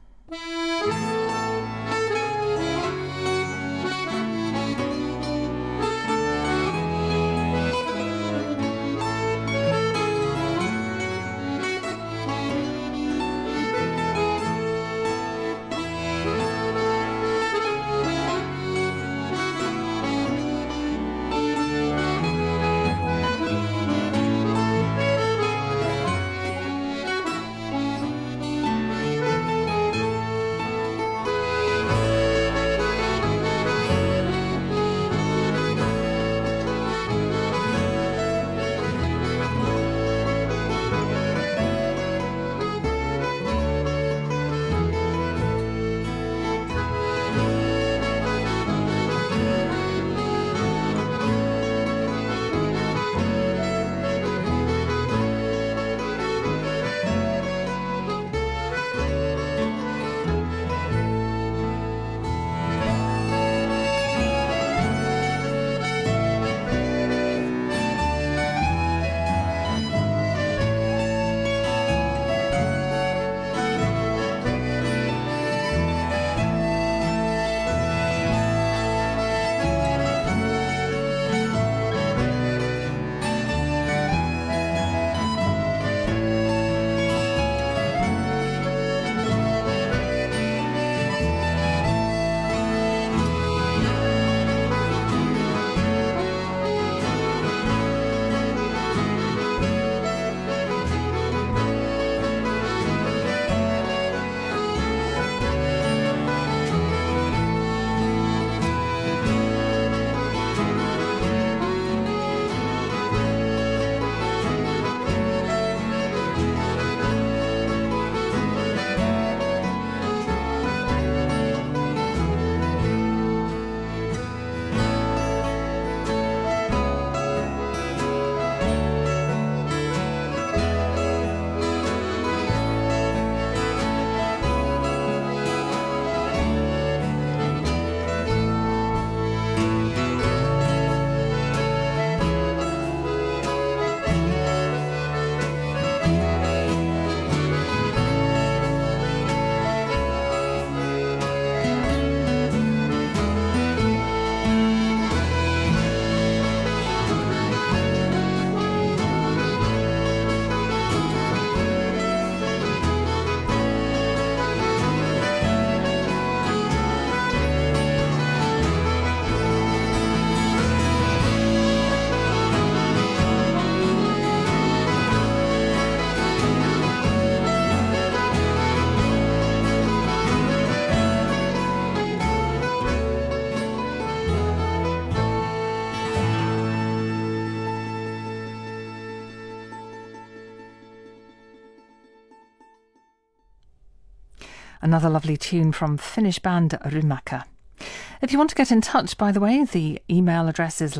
Another lovely tune from Finnish band Rymäkä. If you want to get in touch, by the way, the email address is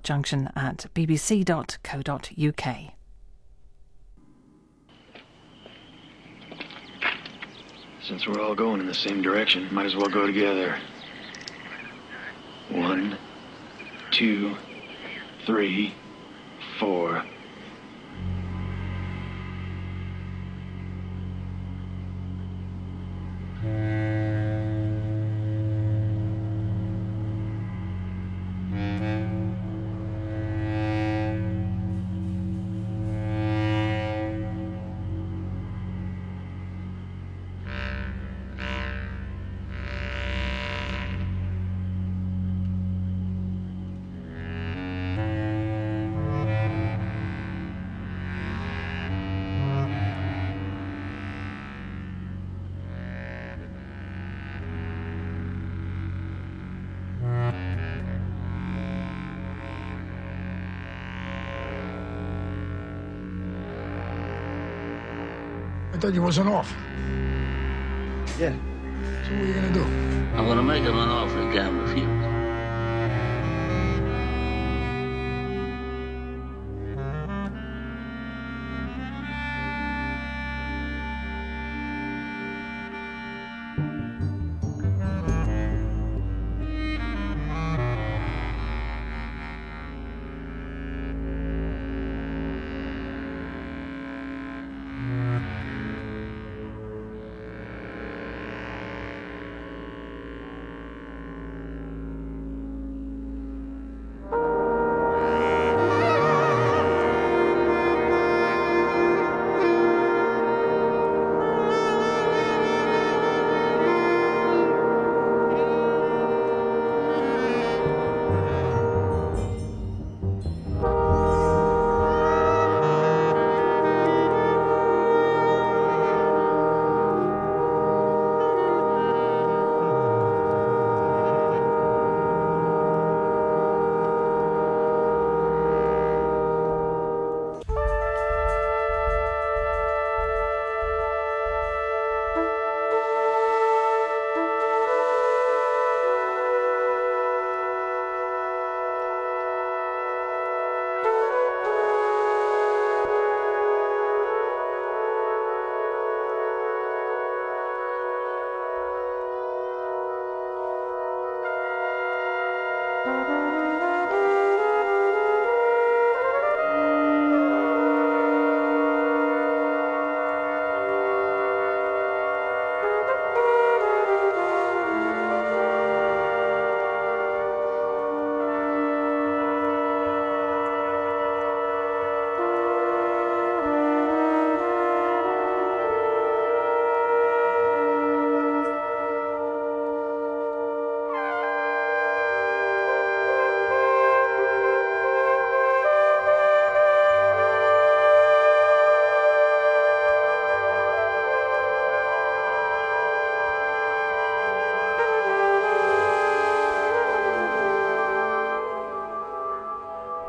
late.junction@bbc.co.uk. Since we're all going in the same direction, might as well go together. 1, 2, 3, 4. I thought you wasn't off. Yeah. So what are you gonna do? I'm gonna make him an offer he can't refuse.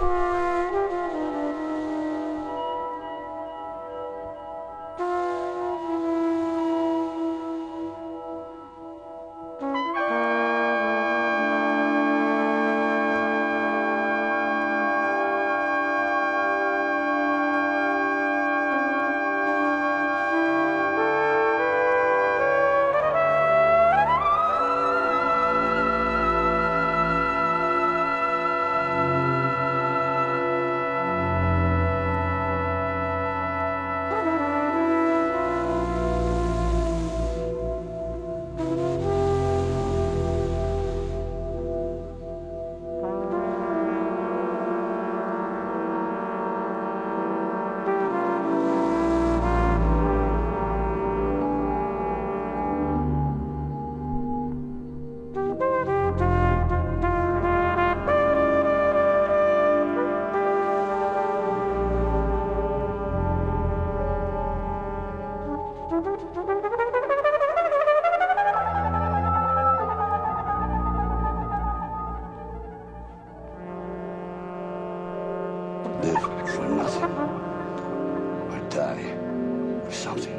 Live for nothing, or die for something.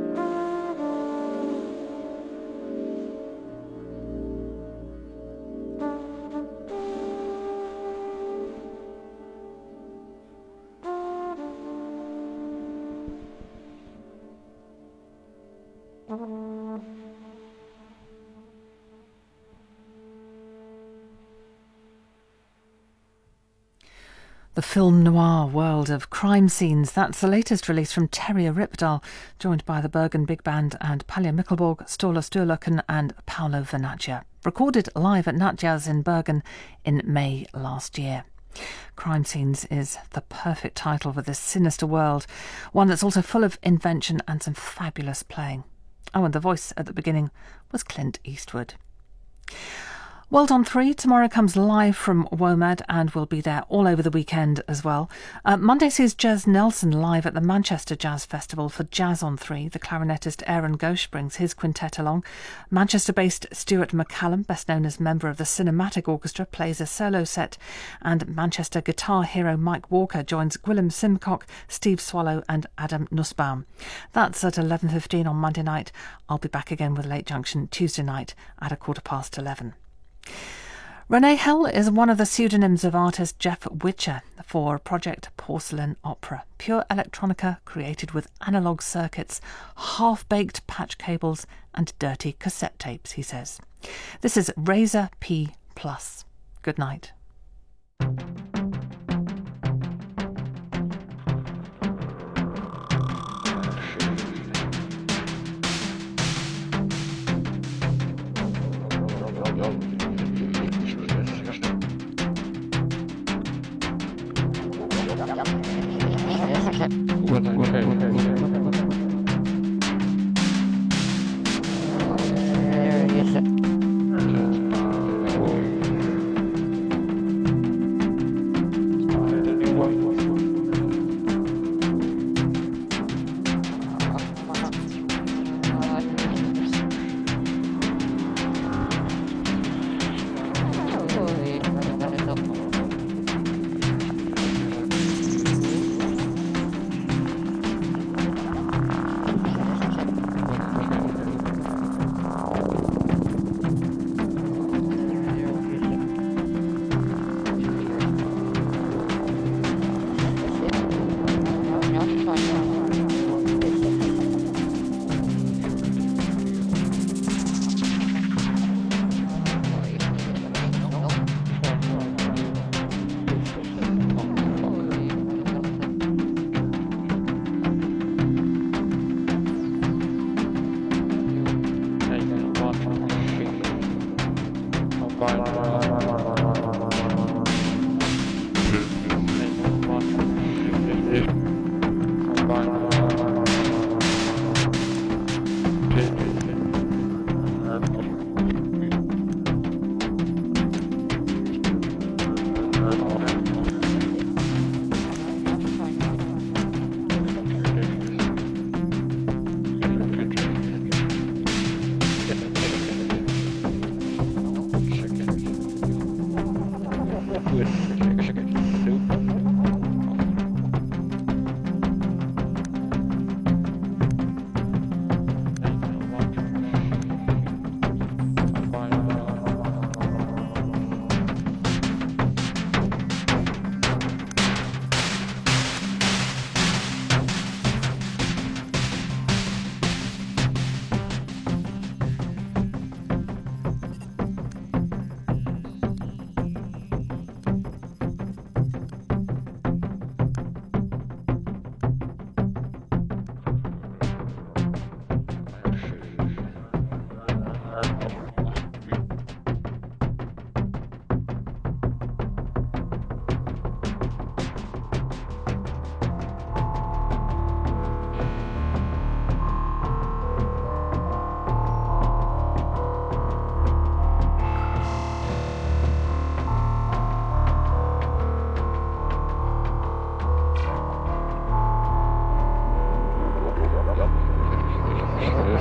The film noir world of crime scenes. That's the latest release from Terje Rypdal, joined by the Bergen Big Band and Palja Mikkelborg, Ståle Sturlucken and Paolo Vernaccia. Recorded live at Natjaz in Bergen in May last year. Crime Scenes is the perfect title for this sinister world, one that's also full of invention and some fabulous playing. Oh, and the voice at the beginning was Clint Eastwood. World on 3 tomorrow comes live from WOMAD and will be there all over the weekend as well. Monday sees Jez Nelson live at the Manchester Jazz Festival for Jazz on 3. The clarinetist Aaron Ghosh brings his quintet along. Manchester-based Stuart McCallum, best known as member of the Cinematic Orchestra, plays a solo set, and Manchester guitar hero Mike Walker joins Gwilym Simcock, Steve Swallow and Adam Nussbaum. That's at 11:15 on Monday night. I'll be back again with Late Junction Tuesday night at 11:15. Renee Hell is one of the pseudonyms of artist Jeff Witcher for Project Porcelain Opera. Pure electronica created with analogue circuits, half-baked patch cables and dirty cassette tapes, he says. This is Razor P+. Good night.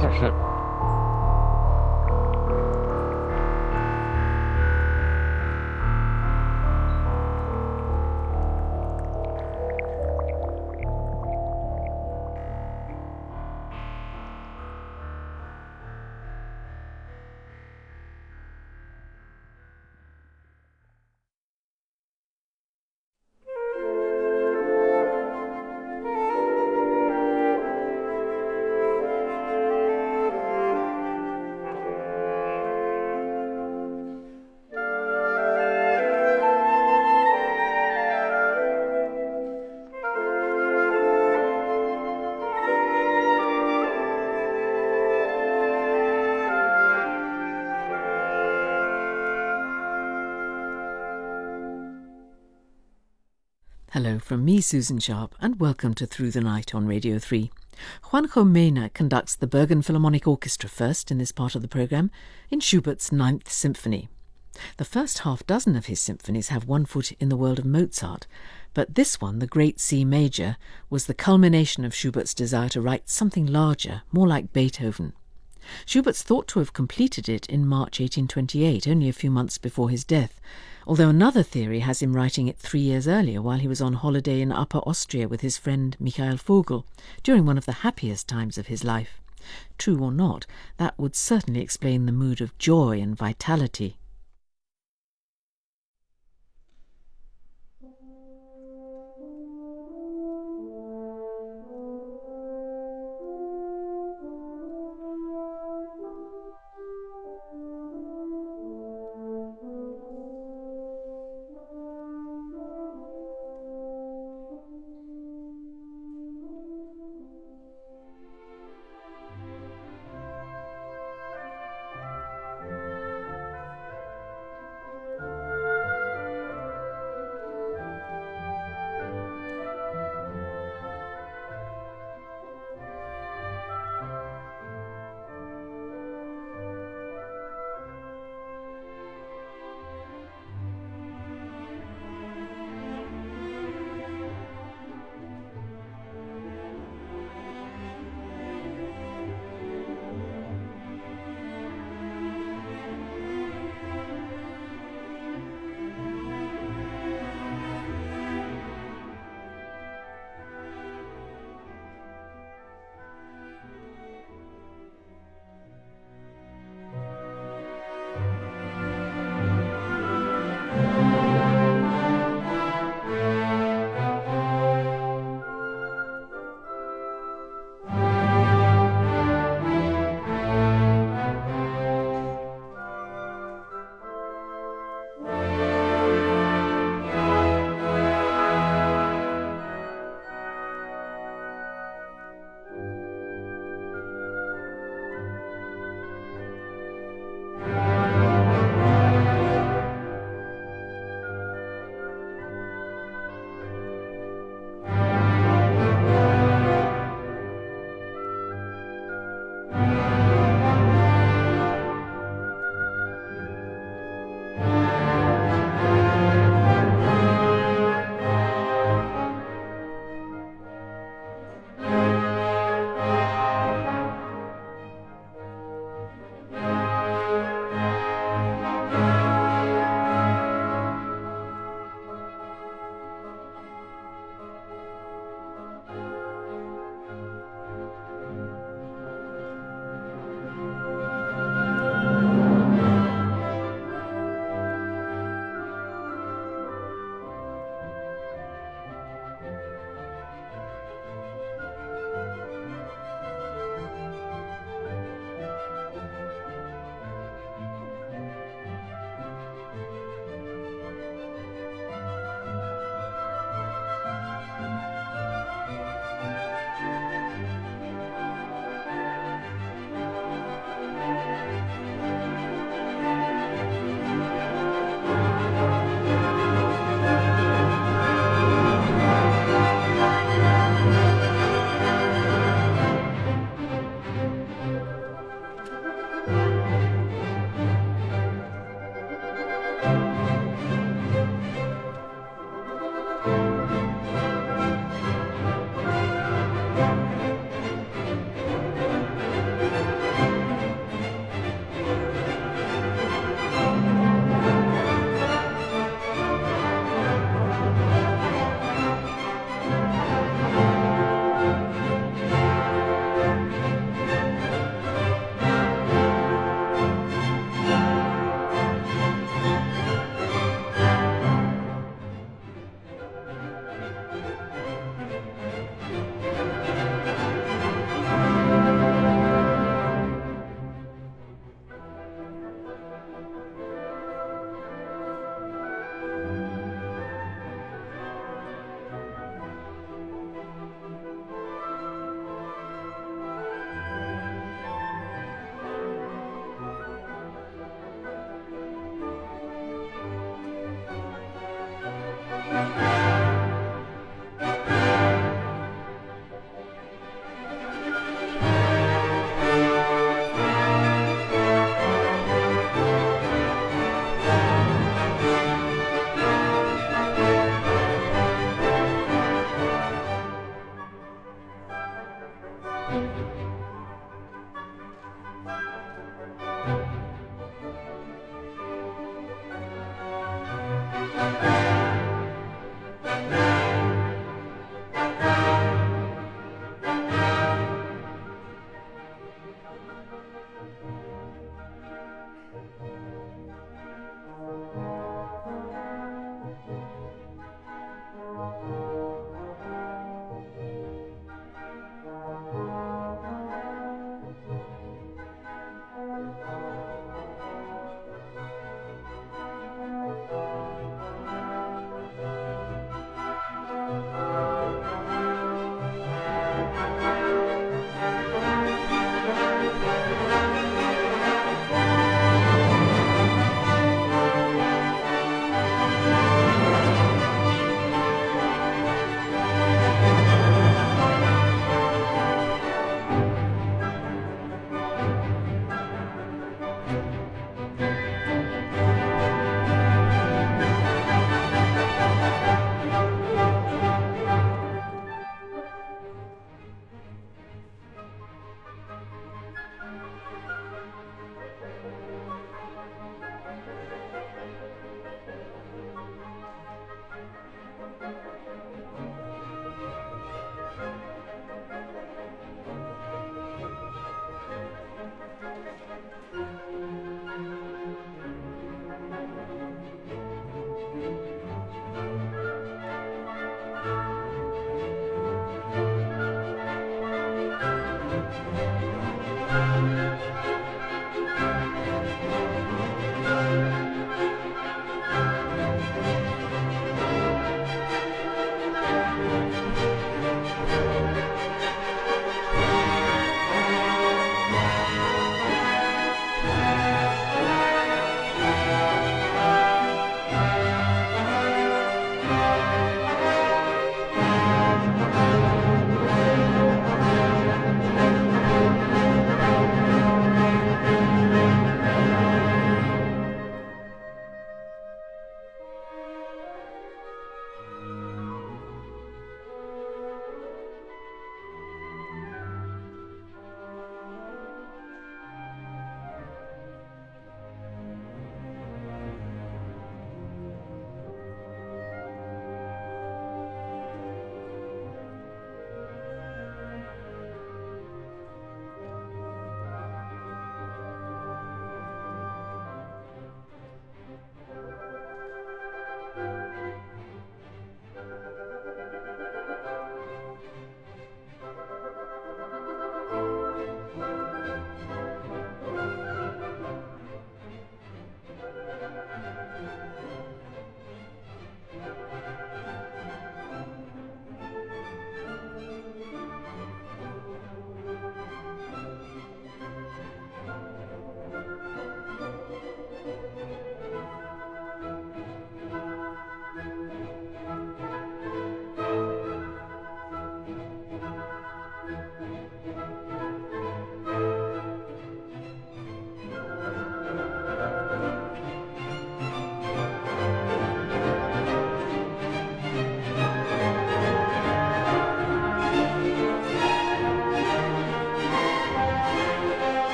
Hello from me, Susan Sharp, and welcome to Through the Night on Radio 3. Juanjo Mena conducts the Bergen Philharmonic Orchestra first in this part of the programme in Schubert's Ninth Symphony. The first half dozen of his symphonies have one foot in the world of Mozart, but this one, the Great C Major, was the culmination of Schubert's desire to write something larger, more like Beethoven. Schubert's thought to have completed it in March 1828, only a few months before his death, although another theory has him writing it 3 years earlier while he was on holiday in Upper Austria with his friend Michael Vogel, during one of the happiest times of his life. True or not, that would certainly explain the mood of joy and vitality.